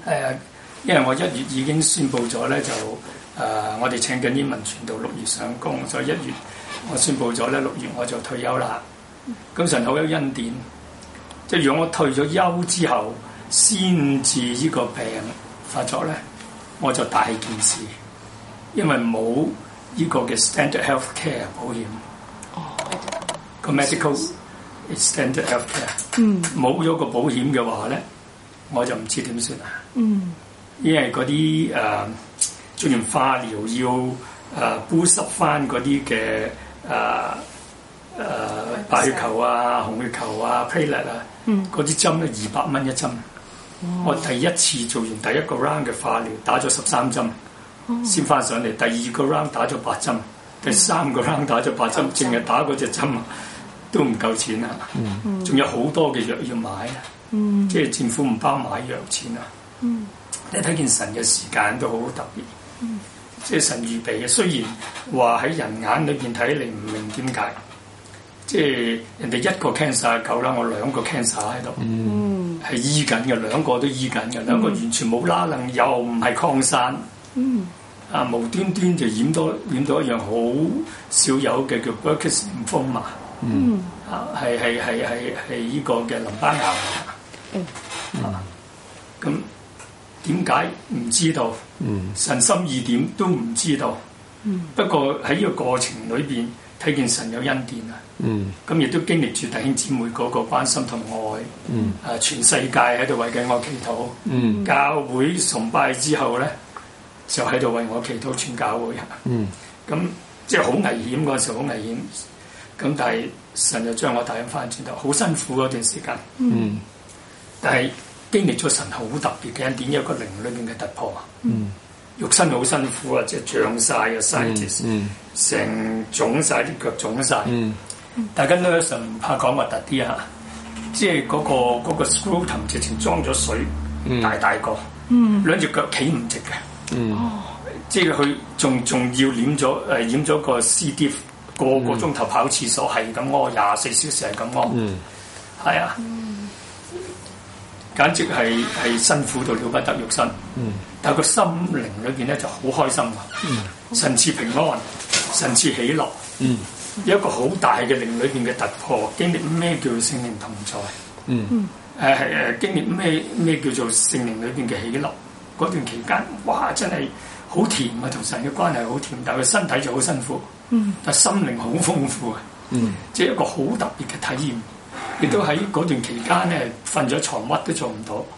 誒，因為我一月已經宣佈咗咧，就誒、呃、我哋請緊英文傳道六月上工，所以一月我宣佈咗咧，六月我就退休啦。咁神好有恩典，即係如果我退咗休之後先至呢個病發作咧，我就大件事，因為冇呢個嘅 standard health care 保險。哦，個 medical standard health care，嗯，冇咗個保險嘅話咧，我就唔知點算啊。嗯，因為嗰啲誒做完化療要誒 boost 翻嗰啲嘅誒誒白血球啊、紅血球啊、platelet 啊，嗯，嗰啲針咧二百蚊一針。哦、我第一次做完第一個 round 嘅化療，打咗十三針，先翻上嚟。第二個 round 打咗八針，第三個 round 打咗八針，淨係打嗰隻針都唔夠錢啊！仲、嗯、有好多嘅藥要買啊！嗯、即係政府唔包買藥錢啊！嗯、你睇見神嘅時間都好特別，嗯、即係神預備嘅。雖然話喺人眼裏邊睇你唔明點解，即係人哋一個 cancer 夠啦，我兩個 cancer 喺度。嗯係醫緊嘅，兩個都醫緊嘅，兩個完全冇拉楞，又唔係擴散，嗯、啊無端端就染到染到一樣好少有嘅叫 Burkitt lymphoma，嗯、啊係係係係係呢個嘅淋巴癌，嗯、啊咁點解唔知道？嗯、神心意點都唔知道，嗯、不過喺呢個過程裏邊睇見神有恩典啊！咁亦、嗯、都經歷住弟兄姊妹嗰個關心同愛，嗯、啊全世界喺度為緊我祈禱，嗯、教會崇拜之後咧就喺度為我祈禱，全教會。咁、嗯、即係好危險嗰陣時，好危險。咁但係神就將我帶翻轉頭，好辛苦嗰段時間。嗯、但係經歷咗神好特別嘅恩典，有個靈裏面嘅突破。嗯肉身好辛苦啊，即係脹晒啊 sitis 成腫晒啲腳腫晒。嗯、大家 nurse 唔怕講核突啲啊，即係嗰、嗰個嗰個 scrotum 直情裝咗水，嗯、大大個，嗯、兩隻腳企唔直嘅，嗯、即係佢仲仲要染咗誒染咗個 C. diff， 個個鐘頭跑廁所係咁屙，廿四小時係咁屙，係、嗯、啊。嗯簡直係係辛苦到了不得肉身，嗯、但係個心靈裏邊咧就好開心啊！嗯、神賜平安，神賜喜樂，嗯、有一個好大嘅靈裏邊嘅突破，經歷咩叫聖靈同在？誒係誒經歷咩咩叫做聖靈裏邊嘅喜樂？嗰段期間，哇！真係好甜啊，同神嘅關係好甜，但係佢身體就好辛苦，嗯、但係心靈好豐富啊！嗯、即係一個好特別嘅體驗。亦都喺嗰段期間咧，瞓咗床乜都做唔到。誒、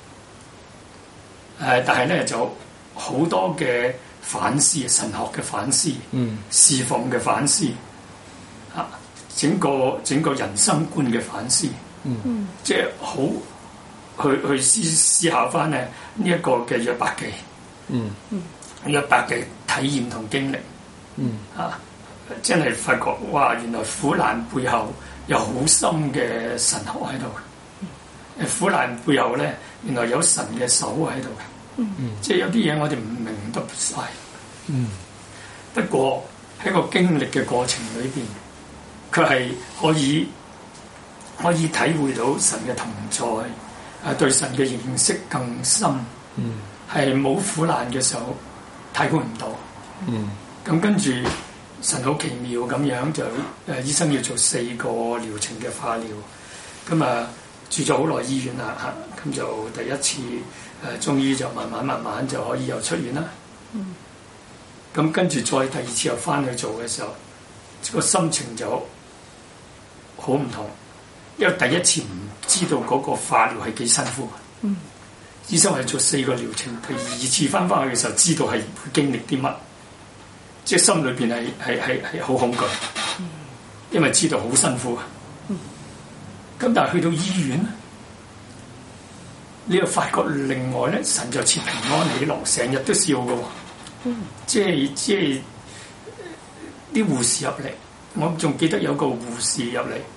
呃，但係咧就好多嘅反思，神學嘅反思，嗯、侍奉嘅反思，啊，整個整個人生觀嘅反思，嗯、即係好去去思思考翻咧呢一個嘅約伯記，嗯、約伯嘅體驗同經歷，嗯、啊，真係發覺哇，原來苦難背後有好深嘅神學喺度，誒苦難背後咧，原來有神嘅手喺度嘅，嗯、即係有啲嘢我哋唔明得晒。嗯、不過喺個經歷嘅過程裏邊，佢係可以可以體會到神嘅同在，誒對神嘅認識更深，係冇、嗯、苦難嘅時候體會唔到。咁、嗯、跟住。神好奇妙咁樣就誒、呃、醫生要做四個療程嘅化療，咁啊住咗好耐醫院啦嚇，咁、啊、就第一次誒、呃、終於就慢慢慢慢就可以又出院啦。咁、嗯、跟住再第二次又翻去做嘅時候，個心情就好唔同，因為第一次唔知道嗰個化療係幾辛苦。嗯、醫生係做四個療程，第二次翻翻去嘅時候，知道係會經歷啲乜。即係心裏邊係係係係好恐懼，因為知道好辛苦啊。咁、嗯、但係去到醫院，你又發覺另外咧，神就賜平安喜樂，成日都笑嘅喎。嗯、即係即係啲護士入嚟，我仲記得有個護士入嚟，誒、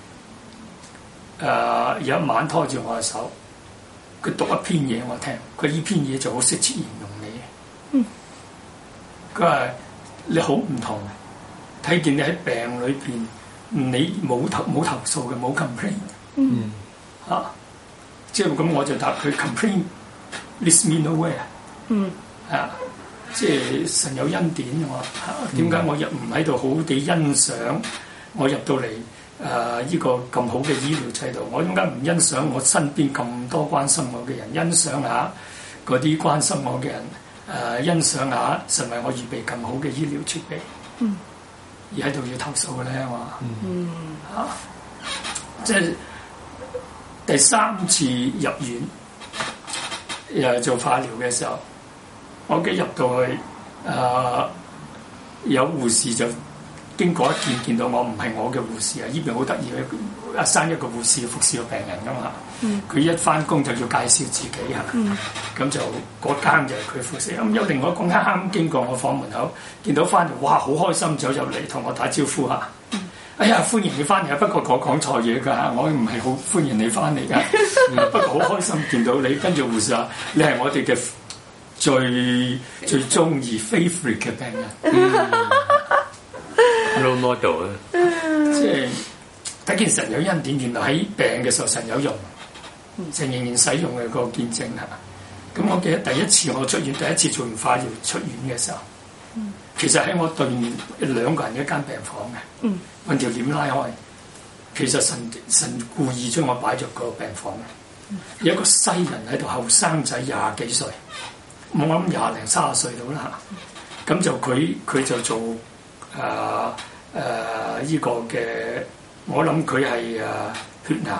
呃、有一晚拖住我嘅手，佢讀一篇嘢我聽，佢呢篇嘢就好適切形容你。佢話、嗯。你好唔同，睇見你喺病裏邊，你冇投冇投訴嘅，冇 complain，嗯，嚇、啊，即係咁我就答佢 complain， leads me nowhere。 嗯。 啊，即係神有恩典喎。點解我入唔喺度好好地欣賞我入到嚟誒呢個咁好嘅醫療制度？我點解唔欣賞我身邊咁多關心我嘅人？欣賞下嗰啲關心我嘅人。誒、呃、欣賞下神為我預備咁好嘅醫療設備， 嗯、 而喺度要投訴咧嘛， 嗯、 啊，即係第三次入院又做化療嘅時候，我記得入到去誒、呃、有護士就經過一見見到我唔係我嘅護士啊，呢邊好得意嘅，阿生一個護士服侍個病人噶嘛。佢、嗯、一翻工就要介紹自己嚇，咁、嗯、就嗰間就係佢服侍。咁有另外一個啱啱經過我房門口，見到翻嚟，哇！好開心走入嚟同我打招呼嚇。嗯、哎呀，歡迎你翻嚟啊！不過我講錯嘢㗎嚇，我唔係好歡迎你翻嚟㗎。不過好開心見到你，跟住護士話：你係我哋嘅最最中意 favourite 嘅病人。 role model 啊， 即係睇見神有恩典，原來喺病嘅時候神有用。神仍然使用嘅個見證嚇，咁我記得第一次我出院，第一次做完化療出院嘅時候，嗯、其實喺我對面兩個人一間病房嘅，揾、嗯、條簾拉開，其實神神故意將我擺咗個病房嘅，嗯、有一個西人喺度，後生仔廿幾歲，我諗廿零三十歲到啦嚇，咁、嗯、就佢佢就做誒誒依個嘅，我諗佢係誒血癌。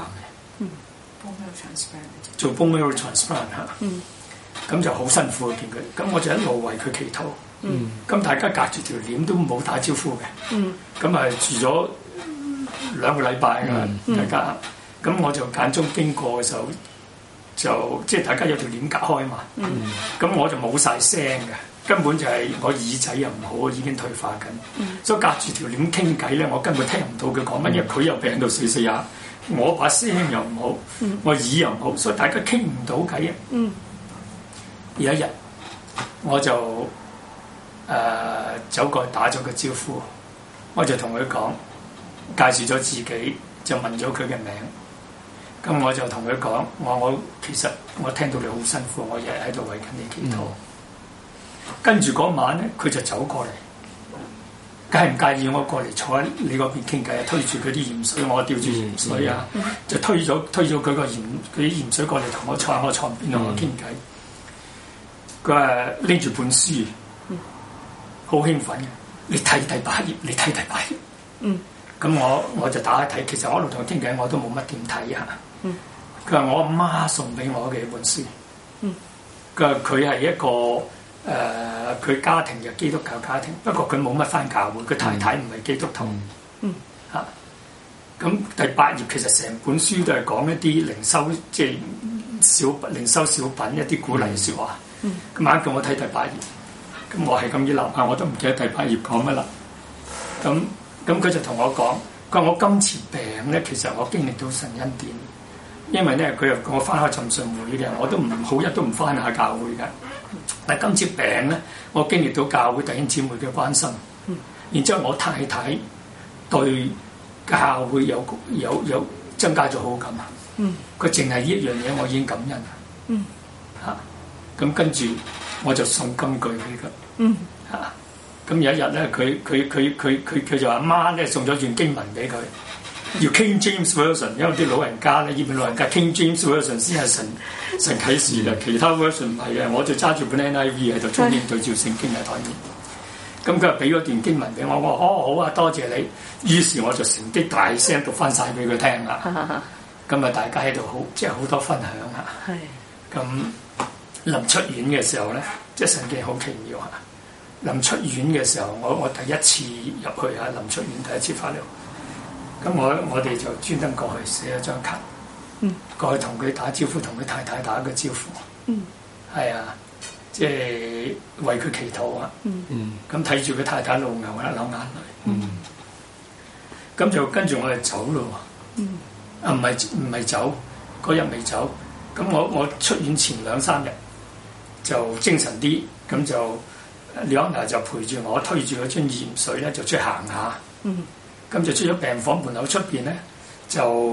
做 bone marrow transplant 嚇，咁就好辛苦見佢，咁我就一路為佢祈禱，咁、嗯、大家隔住條簾都冇打招呼嘅，咁啊、嗯、住咗兩個禮拜㗎啦，嗯、大家，咁我就間中經過嘅時候，就即係大家有條簾隔開嘛，咁、嗯、我就冇晒聲嘅，根本就係我耳仔又唔好，已經退化緊，嗯、所以隔住條簾傾偈咧，我根本聽唔到佢講乜，因為佢又病到死死下。我把聲又唔好，嗯、我耳又唔好，所以大家傾唔到偈嘅。嗯、有一日，我就誒、呃、走過去打咗個招呼，我就同佢講，介紹咗自己，就問咗佢嘅名。咁我就同佢講，我我其實我聽到你好辛苦，我日日喺度為緊你祈禱。嗯、跟住嗰晚咧，佢就走過嚟。介唔介意我過嚟坐喺你嗰邊傾偈啊？推住佢啲鹽水，我吊住鹽水啊，嗯嗯、就推咗推咗佢個鹽佢啲鹽水過嚟同我坐喺我床邊同我傾偈。佢話拎住本書，好興奮嘅。你睇第八頁，你睇第八頁。嗯，咁我我就打開睇。其實我一路同佢傾偈，我都冇乜點睇啊。嗯，佢話我阿媽送俾我嘅一本書。嗯，佢話佢係一個。誒佢、呃、家庭就基督教家庭，不過佢冇乜返教會，佢太太唔係基督徒。嗯，嚇、啊，咁第八頁其實成本書都係講一啲靈修，即係小靈修小品一啲鼓勵説話。嗯，咁晚叫我睇第八頁，咁我係咁意諗下，我都唔記得第八頁講乜啦。咁咁佢就同我講，佢話我今次病咧，其實我經歷到神恩典，因為咧佢又叫我返下浸信會嘅，我都唔好日都唔返下教會嘅。但係今次病咧，我經歷到教會弟兄姊妹嘅關心，嗯、然之後我太太對教會有有有增加咗好感啊！佢淨係呢一樣嘢，我已經感恩啦。嚇、嗯！咁、啊、跟住我就送金句俾佢。嚇、嗯！咁、啊、有一日咧，佢佢佢佢佢佢就話媽咧送咗段經文俾佢。要 King James Version， 因為啲老人家咧，呢本老人家 King James Version 先係神神啟示嘅，其他 version 唔係嘅。我就揸住本 N I V 喺度，中英對照聖經喺台面。咁佢就俾咗段經文俾我，我話哦好啊，多謝你。於是我就成啲大聲讀翻晒俾佢聽啦。咁啊，大家喺度好，即係好多分享啊。咁臨出院嘅時候咧，即係神經好奇妙啊！臨出院嘅時候，我我第一次入去啊，臨出院第一次翻嚟。咁我我哋就專登過去寫咗張卡，嗯、過去同佢打招呼，同佢太太打個招呼，係、嗯、啊，即係為佢祈禱啊。咁睇住佢太太流流啊流眼淚，咁、嗯、就跟住我哋走咯。嗯、啊唔係唔係走，嗰日未走。咁我我出院前兩三日就精神啲，咁就李安娜就陪住我推住嗰樽鹽水咧，就出去行下。嗯咁就出咗病房門口出邊咧，就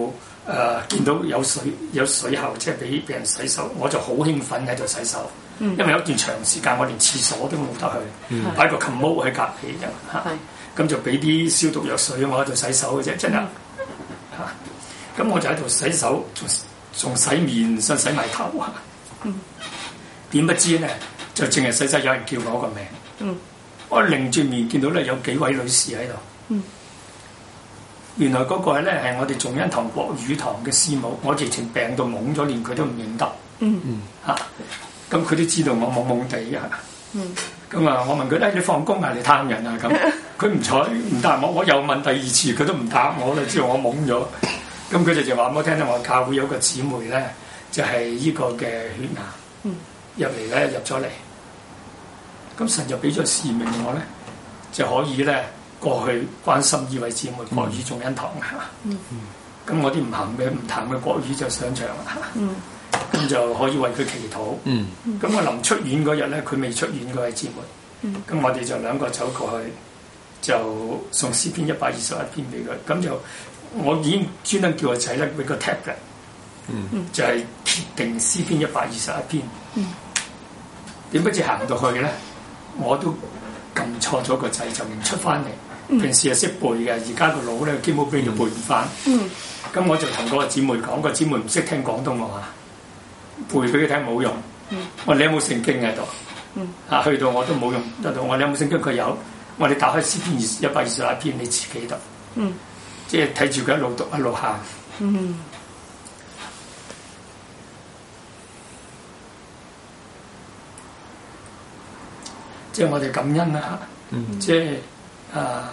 呃、見到有水有水喉，即係俾俾人洗手，我就好興奮喺度洗手。嗯、因為有一段長時間我連廁所都冇得去，擺、嗯、個 commode 喺隔離啫嚇。咁就俾啲消毒藥水，我喺度洗手嘅啫，真係嚇。咁、嗯、我就喺度洗手，仲仲洗面，想洗埋頭啊。點、嗯、不知咧，就淨係洗洗有人叫我個名。嗯、我擰住面見到咧有幾位女士喺度。嗯、原來嗰個咧係我哋頌恩堂國語堂嘅師母，我直情病到懵咗，連佢都唔認得。嗯嗯嚇。咁佢都知道我懵懵地嘅，咁啊、嗯、我問佢咧、哎：你放工啊嚟探人啊？咁佢唔睬唔答我，我又問第二次，佢都唔答我啦，知道我懵咗。咁佢哋就話俾我聽咧，我教會有個姊妹咧，就係、是、呢個嘅血癌入嚟咧入咗嚟，咁神就俾咗使命我咧，就可以咧過去關心呢位姊妹國語頌恩堂嚇。咁、嗯嗯、我啲唔行嘅唔談嘅國語就上場啦。嗯咁就可以為佢祈禱。嗯，咁我臨出院嗰日咧，佢未出院嗰位姊妹。嗯，咁我哋就兩個走過去，就送詩篇一百二十一篇俾佢。咁就我已經專登叫個仔咧俾個 tablet。嗯，就係決定詩篇一百二十一篇。嗯，點不知行到去咧，我都撳錯咗個掣，就唔出翻嚟。嗯、平時係識背嘅，而家個腦咧基本背就背唔翻。嗯，咁我就同嗰個姊妹講，個姊妹唔識聽廣東話。背俾佢聽冇用，嗯、我話你有冇聖經喺度？嗯、啊，去到我都冇用得到。我話你有冇聖經？佢有。我哋打開詩篇一百二十一篇，你自己讀。嗯、即係睇住佢一路讀一路喊。嗯、即係我哋感恩啦嚇。嗯、即係啊，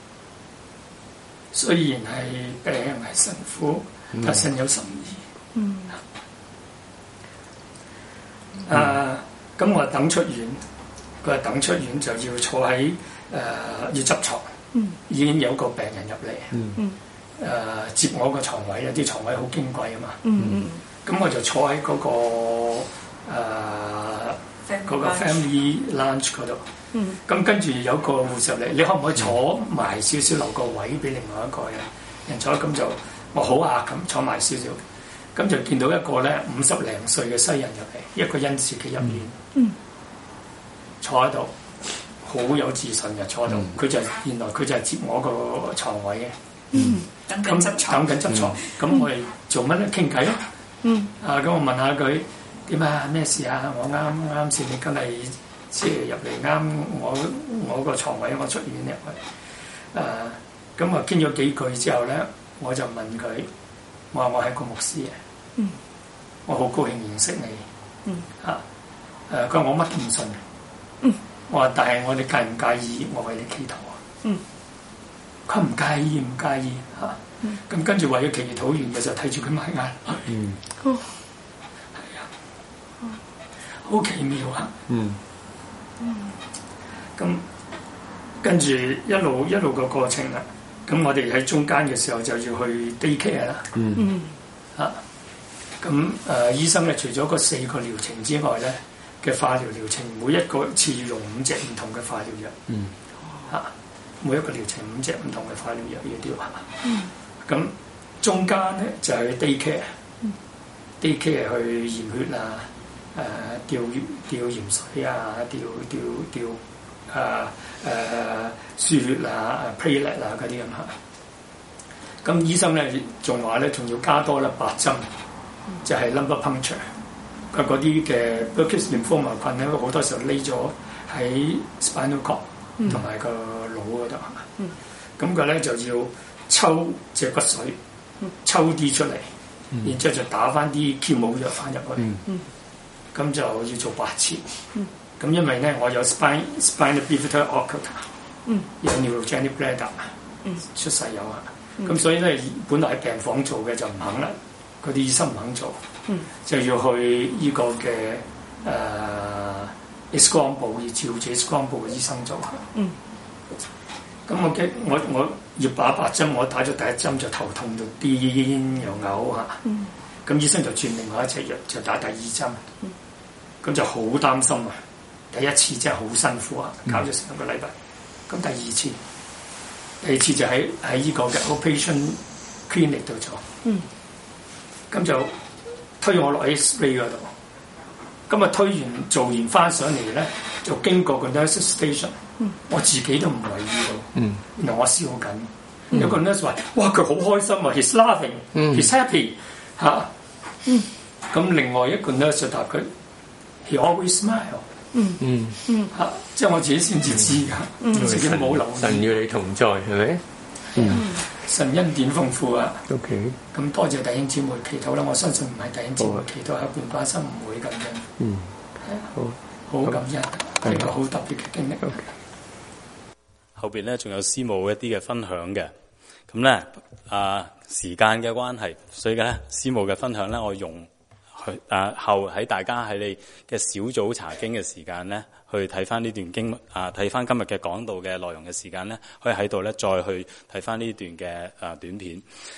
雖然係病係辛苦，嗯、但神有心意。嗯啊！咁我等出院，佢話等出院就要坐喺誒、呃、要執床，嗯、已經有個病人入嚟，誒、嗯呃、接我個床位，有啲床位好矜貴啊嘛，咁、嗯嗯、我就坐喺嗰、嗰個誒嗰個 family lounge 嗰度，咁、嗯、跟住有個護士入嚟，你可唔可以坐埋少少留個位俾另外一個人人坐？咁就我好啊，咁坐埋少少。咁就見到一個咧五十零歲嘅西人入嚟，一個恩賜嘅入面，嗯、坐喺度，好有自信嘅坐喺度。佢、嗯、就原來佢就係接我個床位嘅，嗯、等緊執牀，等緊執牀。咁、嗯、我哋做乜咧？傾偈咯。嗯、啊，咁我問下佢點啊？咩事啊？我啱啱先你今日即係入嚟啱我我個床位，我出院入去。誒、啊，咁我傾咗幾句之後咧，我就問佢。我話我係個牧師嘅，嗯、我好高興認識你。嗯、啊，誒，佢話我乜都唔信。嗯、我話但係我哋介唔介意我為你祈禱啊？佢唔、嗯、介意唔介意嚇。咁、啊嗯、跟住為咗祈禱完嘅就睇住佢埋眼。嗯，係啊，好奇妙啊。嗯，咁、嗯、跟住一路一路個過程啦。咁我哋喺中間嘅時候就要去 day care 啦。嗯。啊，咁誒、呃、醫生咧，除咗嗰四個療程之外咧嘅化療療程，每一個次要用五隻唔同嘅化療藥。嗯。啊，每一個療程五隻唔同嘅化療藥要調下。嗯。咁中間咧就係 day care。嗯。day care 去驗血啊，誒、呃、吊吊鹽水啊，吊吊吊。吊誒誒輸血啊、platelet 啊嗰啲咁嚇，咁醫生咧仲話咧，仲要加多粒八針，就係、是、lumbar puncture。佢嗰啲嘅 Burkitt's lymphoma 菌咧，好多時候匿咗喺 spinal cord 同埋個腦嗰度。咁佢咧就要抽隻骨髓，抽啲出嚟，嗯、然之後就打翻啲 chemo 藥翻入去，咁、嗯、就要做八次。嗯咁因為咧，我有 spine spinal bifida occluta，嗯，有 neurogenic bladder，嗯，出世有啊，咁、嗯、所以咧，本來喺病房做嘅就唔肯啦，嗰啲醫生唔肯做，嗯，就要去呢個嘅誒 X 光部，要照住 X 光部嘅醫生做，嗯，咁我嘅我我要打八針，我打咗第一針就頭痛到癲又嘔嚇，嗯，咁醫生就轉另外一隻藥，就打第二針，嗯，咁就好擔心啊！第一次真係好辛苦啊，搞咗成個禮拜。咁、嗯、第二次，第二次就喺喺依個嘅 operation clinic 度做。嗯。 咁就推我落 X-ray 嗰度。咁啊推完做完翻上嚟咧，就經過個 nurse station，嗯、我自己都唔為意到，嗯、原來我笑緊。嗯、有個 nurse 話：哇，佢好開心啊 ！He's laughing，he's happy 嚇、啊。咁、嗯、另外一個 nurse 就答佢 ：He always smile。嗯嗯嗯嚇，即係我自己先至知㗎，嗯、自己冇留意。 神與你同在，係咪？ 嗯，神恩典豐富啊。 OK。 咁多謝弟兄姊妹祈禱啦，我相信唔係弟兄姊妹祈禱，一般關心唔會咁樣。嗯，好，好感恩，係個好特別嘅經歷。 OK。 後邊咧仲有師母一啲嘅分享嘅，咁咧啊時間嘅關係，所以咧師母嘅分享咧，我用去啊後喺大家喺你嘅小組查經嘅時間咧，去睇翻呢段經啊睇翻今日嘅講道嘅內容嘅時間咧，可以喺度咧再去睇翻呢段嘅啊短片。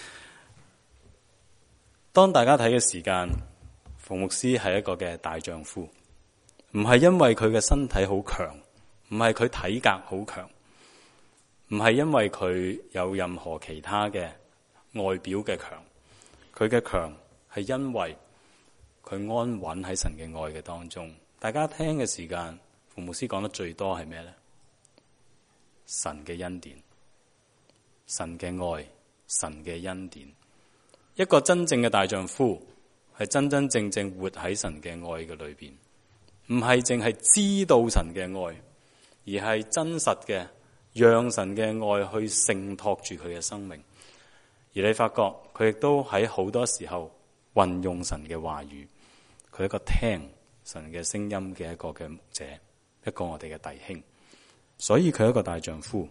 當大家睇嘅時間，馮牧師係一個嘅大丈夫，唔係因為佢嘅身體好強，唔係佢體格好強。唔係因為佢有任何其他嘅外表嘅強，佢嘅強係因為佢安穩喺神嘅愛嘅當中。大家聽嘅時間，馮牧師講得最多係咩呢？神嘅恩典，神嘅愛，神嘅恩典。一個真正嘅大丈夫係真真正正活喺神嘅愛嘅裏邊，唔係淨係知道神嘅愛，而係真實嘅。讓神嘅愛去承托住佢嘅生命，而你發覺佢亦都喺好多時候運用神嘅話語，佢係一個聽神嘅聲音嘅一個嘅牧者，一個我哋嘅弟兄，所以佢係一個大丈夫。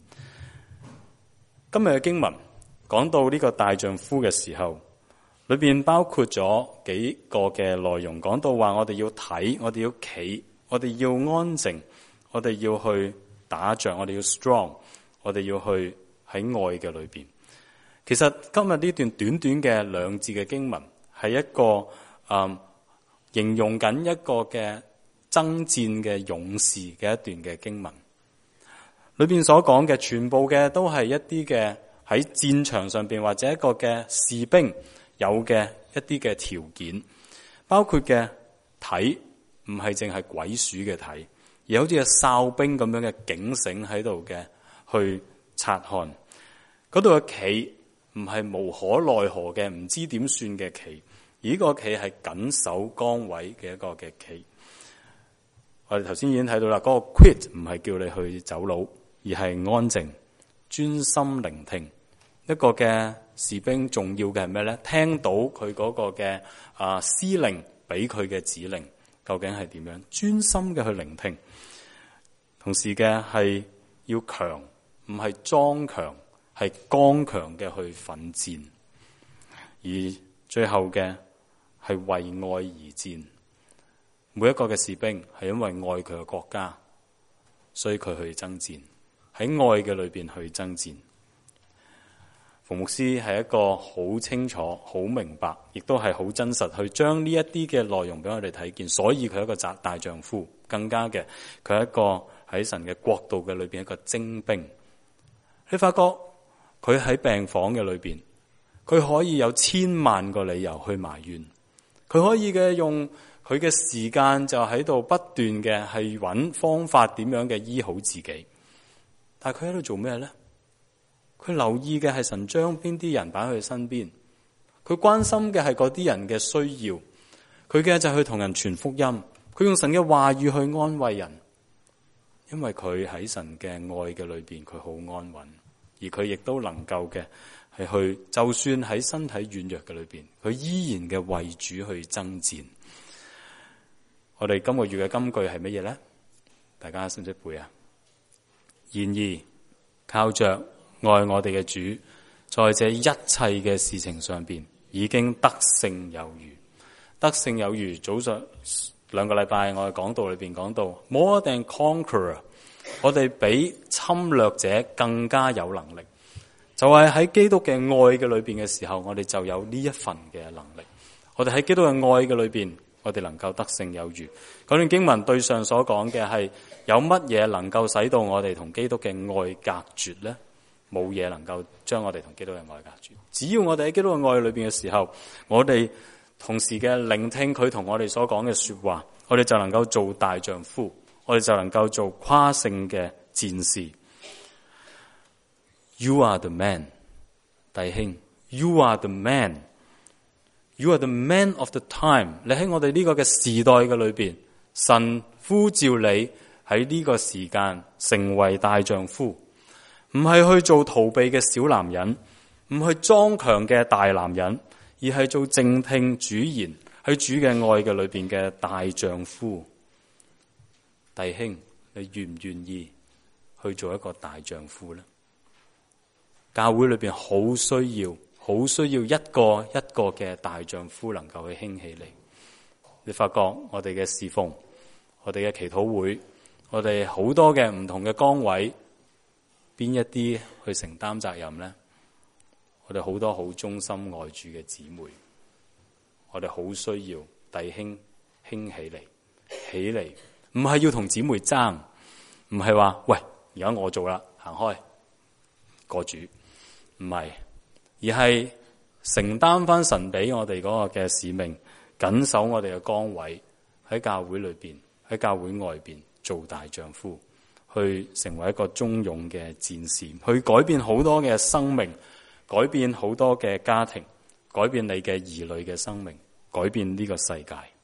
今日嘅經文講到呢個大丈夫嘅時候，裏邊包括咗幾個嘅內容，講到話我哋要睇，我哋要企，我哋要安靜，我哋要去打仗，我哋要 strong， 我哋要去喺愛嘅裏邊。其實今日呢段短短嘅兩字嘅經文係一個、嗯、形容緊一個嘅爭戰嘅勇士嘅一段嘅經文，裏邊所講嘅全部嘅都係一啲嘅喺戰場上邊或者一個嘅士兵有嘅一啲嘅條件，包括嘅睇唔係淨係鬼鼠嘅睇。而好似個哨兵咁樣嘅警醒喺度嘅去察看，嗰度嘅旗唔係無可奈何嘅唔知點算嘅旗，而呢個旗係緊守崗位嘅一個嘅旗。我哋頭先已經睇到啦，嗰、那個 quit 唔係叫你去走佬，而係安靜專心聆聽。一個嘅士兵重要嘅係咩咧？聽到佢嗰個嘅啊司令俾佢嘅指令究竟係點樣，專心嘅去聆聽。同時嘅係要強，唔係裝強，係剛強嘅去奮戰。而最後嘅係為愛而戰。每一個嘅士兵係因為愛佢嘅國家，所以佢去爭戰，喺愛嘅裏邊去爭戰。馮牧師係一個好清楚、好明白，亦都係好真實，去將呢一啲嘅內容俾我哋睇見。所以佢係一個大丈夫，更加嘅佢係一個喺神嘅國度嘅裏邊一個精兵。你發覺佢喺病房嘅裏邊，佢可以有千萬個理由去埋怨，佢可以嘅用佢嘅時間就喺度不斷嘅係揾方法點樣嘅醫好自己。但係佢喺度做咩呢？佢留意嘅係神將邊啲人擺喺佢身邊，佢關心嘅係嗰啲人嘅需要，佢嘅就係去同人傳福音，佢用神嘅話語去安慰人，因為佢喺神嘅愛嘅裏邊，佢好安穩，而佢亦都能夠嘅係去，就算喺身體軟弱嘅裏邊，佢依然嘅為主去爭戰。我哋今個月嘅金句係乜嘢呢？大家識唔識背啊？然而靠着愛我哋嘅主，在這一切嘅事情上邊已經得勝有餘。得勝有餘，早上兩個禮拜我哋講道裏邊講到 more than conqueror， 我哋比侵略者更加有能力。就係喺基督嘅愛嘅裏邊嘅時候，我哋就有呢一份嘅能力。我哋喺基督嘅愛嘅裏邊，我哋能夠得勝有餘。嗰段經文對上所講嘅係有乜嘢能夠使到我哋同基督嘅愛隔絕呢？ 冇嘢能夠將我哋同基督嘅愛隔絕。只要我哋喺基督嘅愛裏邊嘅時候，我哋同時嘅聆聽佢同我哋所講嘅說話，我哋就能夠做大丈夫，我哋就能夠做誇勝嘅戰士。You are the man， 弟兄 ，You are the man，You are the man of the time。你喺我哋呢個嘅時代嘅裏邊，神呼召你喺呢個時間成為大丈夫。唔係去做逃避嘅小男人，唔去裝強嘅大男人，而係做靜聽主言喺主嘅愛嘅裏邊嘅大丈夫。弟兄，你願唔願意去做一個大丈夫呢？教會裏邊好需要，好需要一個一個嘅大丈夫能夠去興起你。你發覺我哋嘅侍奉，我哋嘅祈禱會，我哋好多嘅唔同嘅崗位，邊一啲去承擔責任呢？我哋好多好忠心愛主嘅姊妹，我哋好需要弟兄興起嚟，起嚟，唔係要同姊妹爭，唔係話喂，而家我做啦，行開過主，唔係，而係承擔翻神俾我哋嗰個嘅使命，緊守我哋嘅崗位，喺教會裏邊，喺教會外邊做大丈夫。去成為一個忠勇嘅戰士，去改變好多嘅生命，改變好多嘅家庭，改變你嘅兒女嘅生命，改變呢個世界。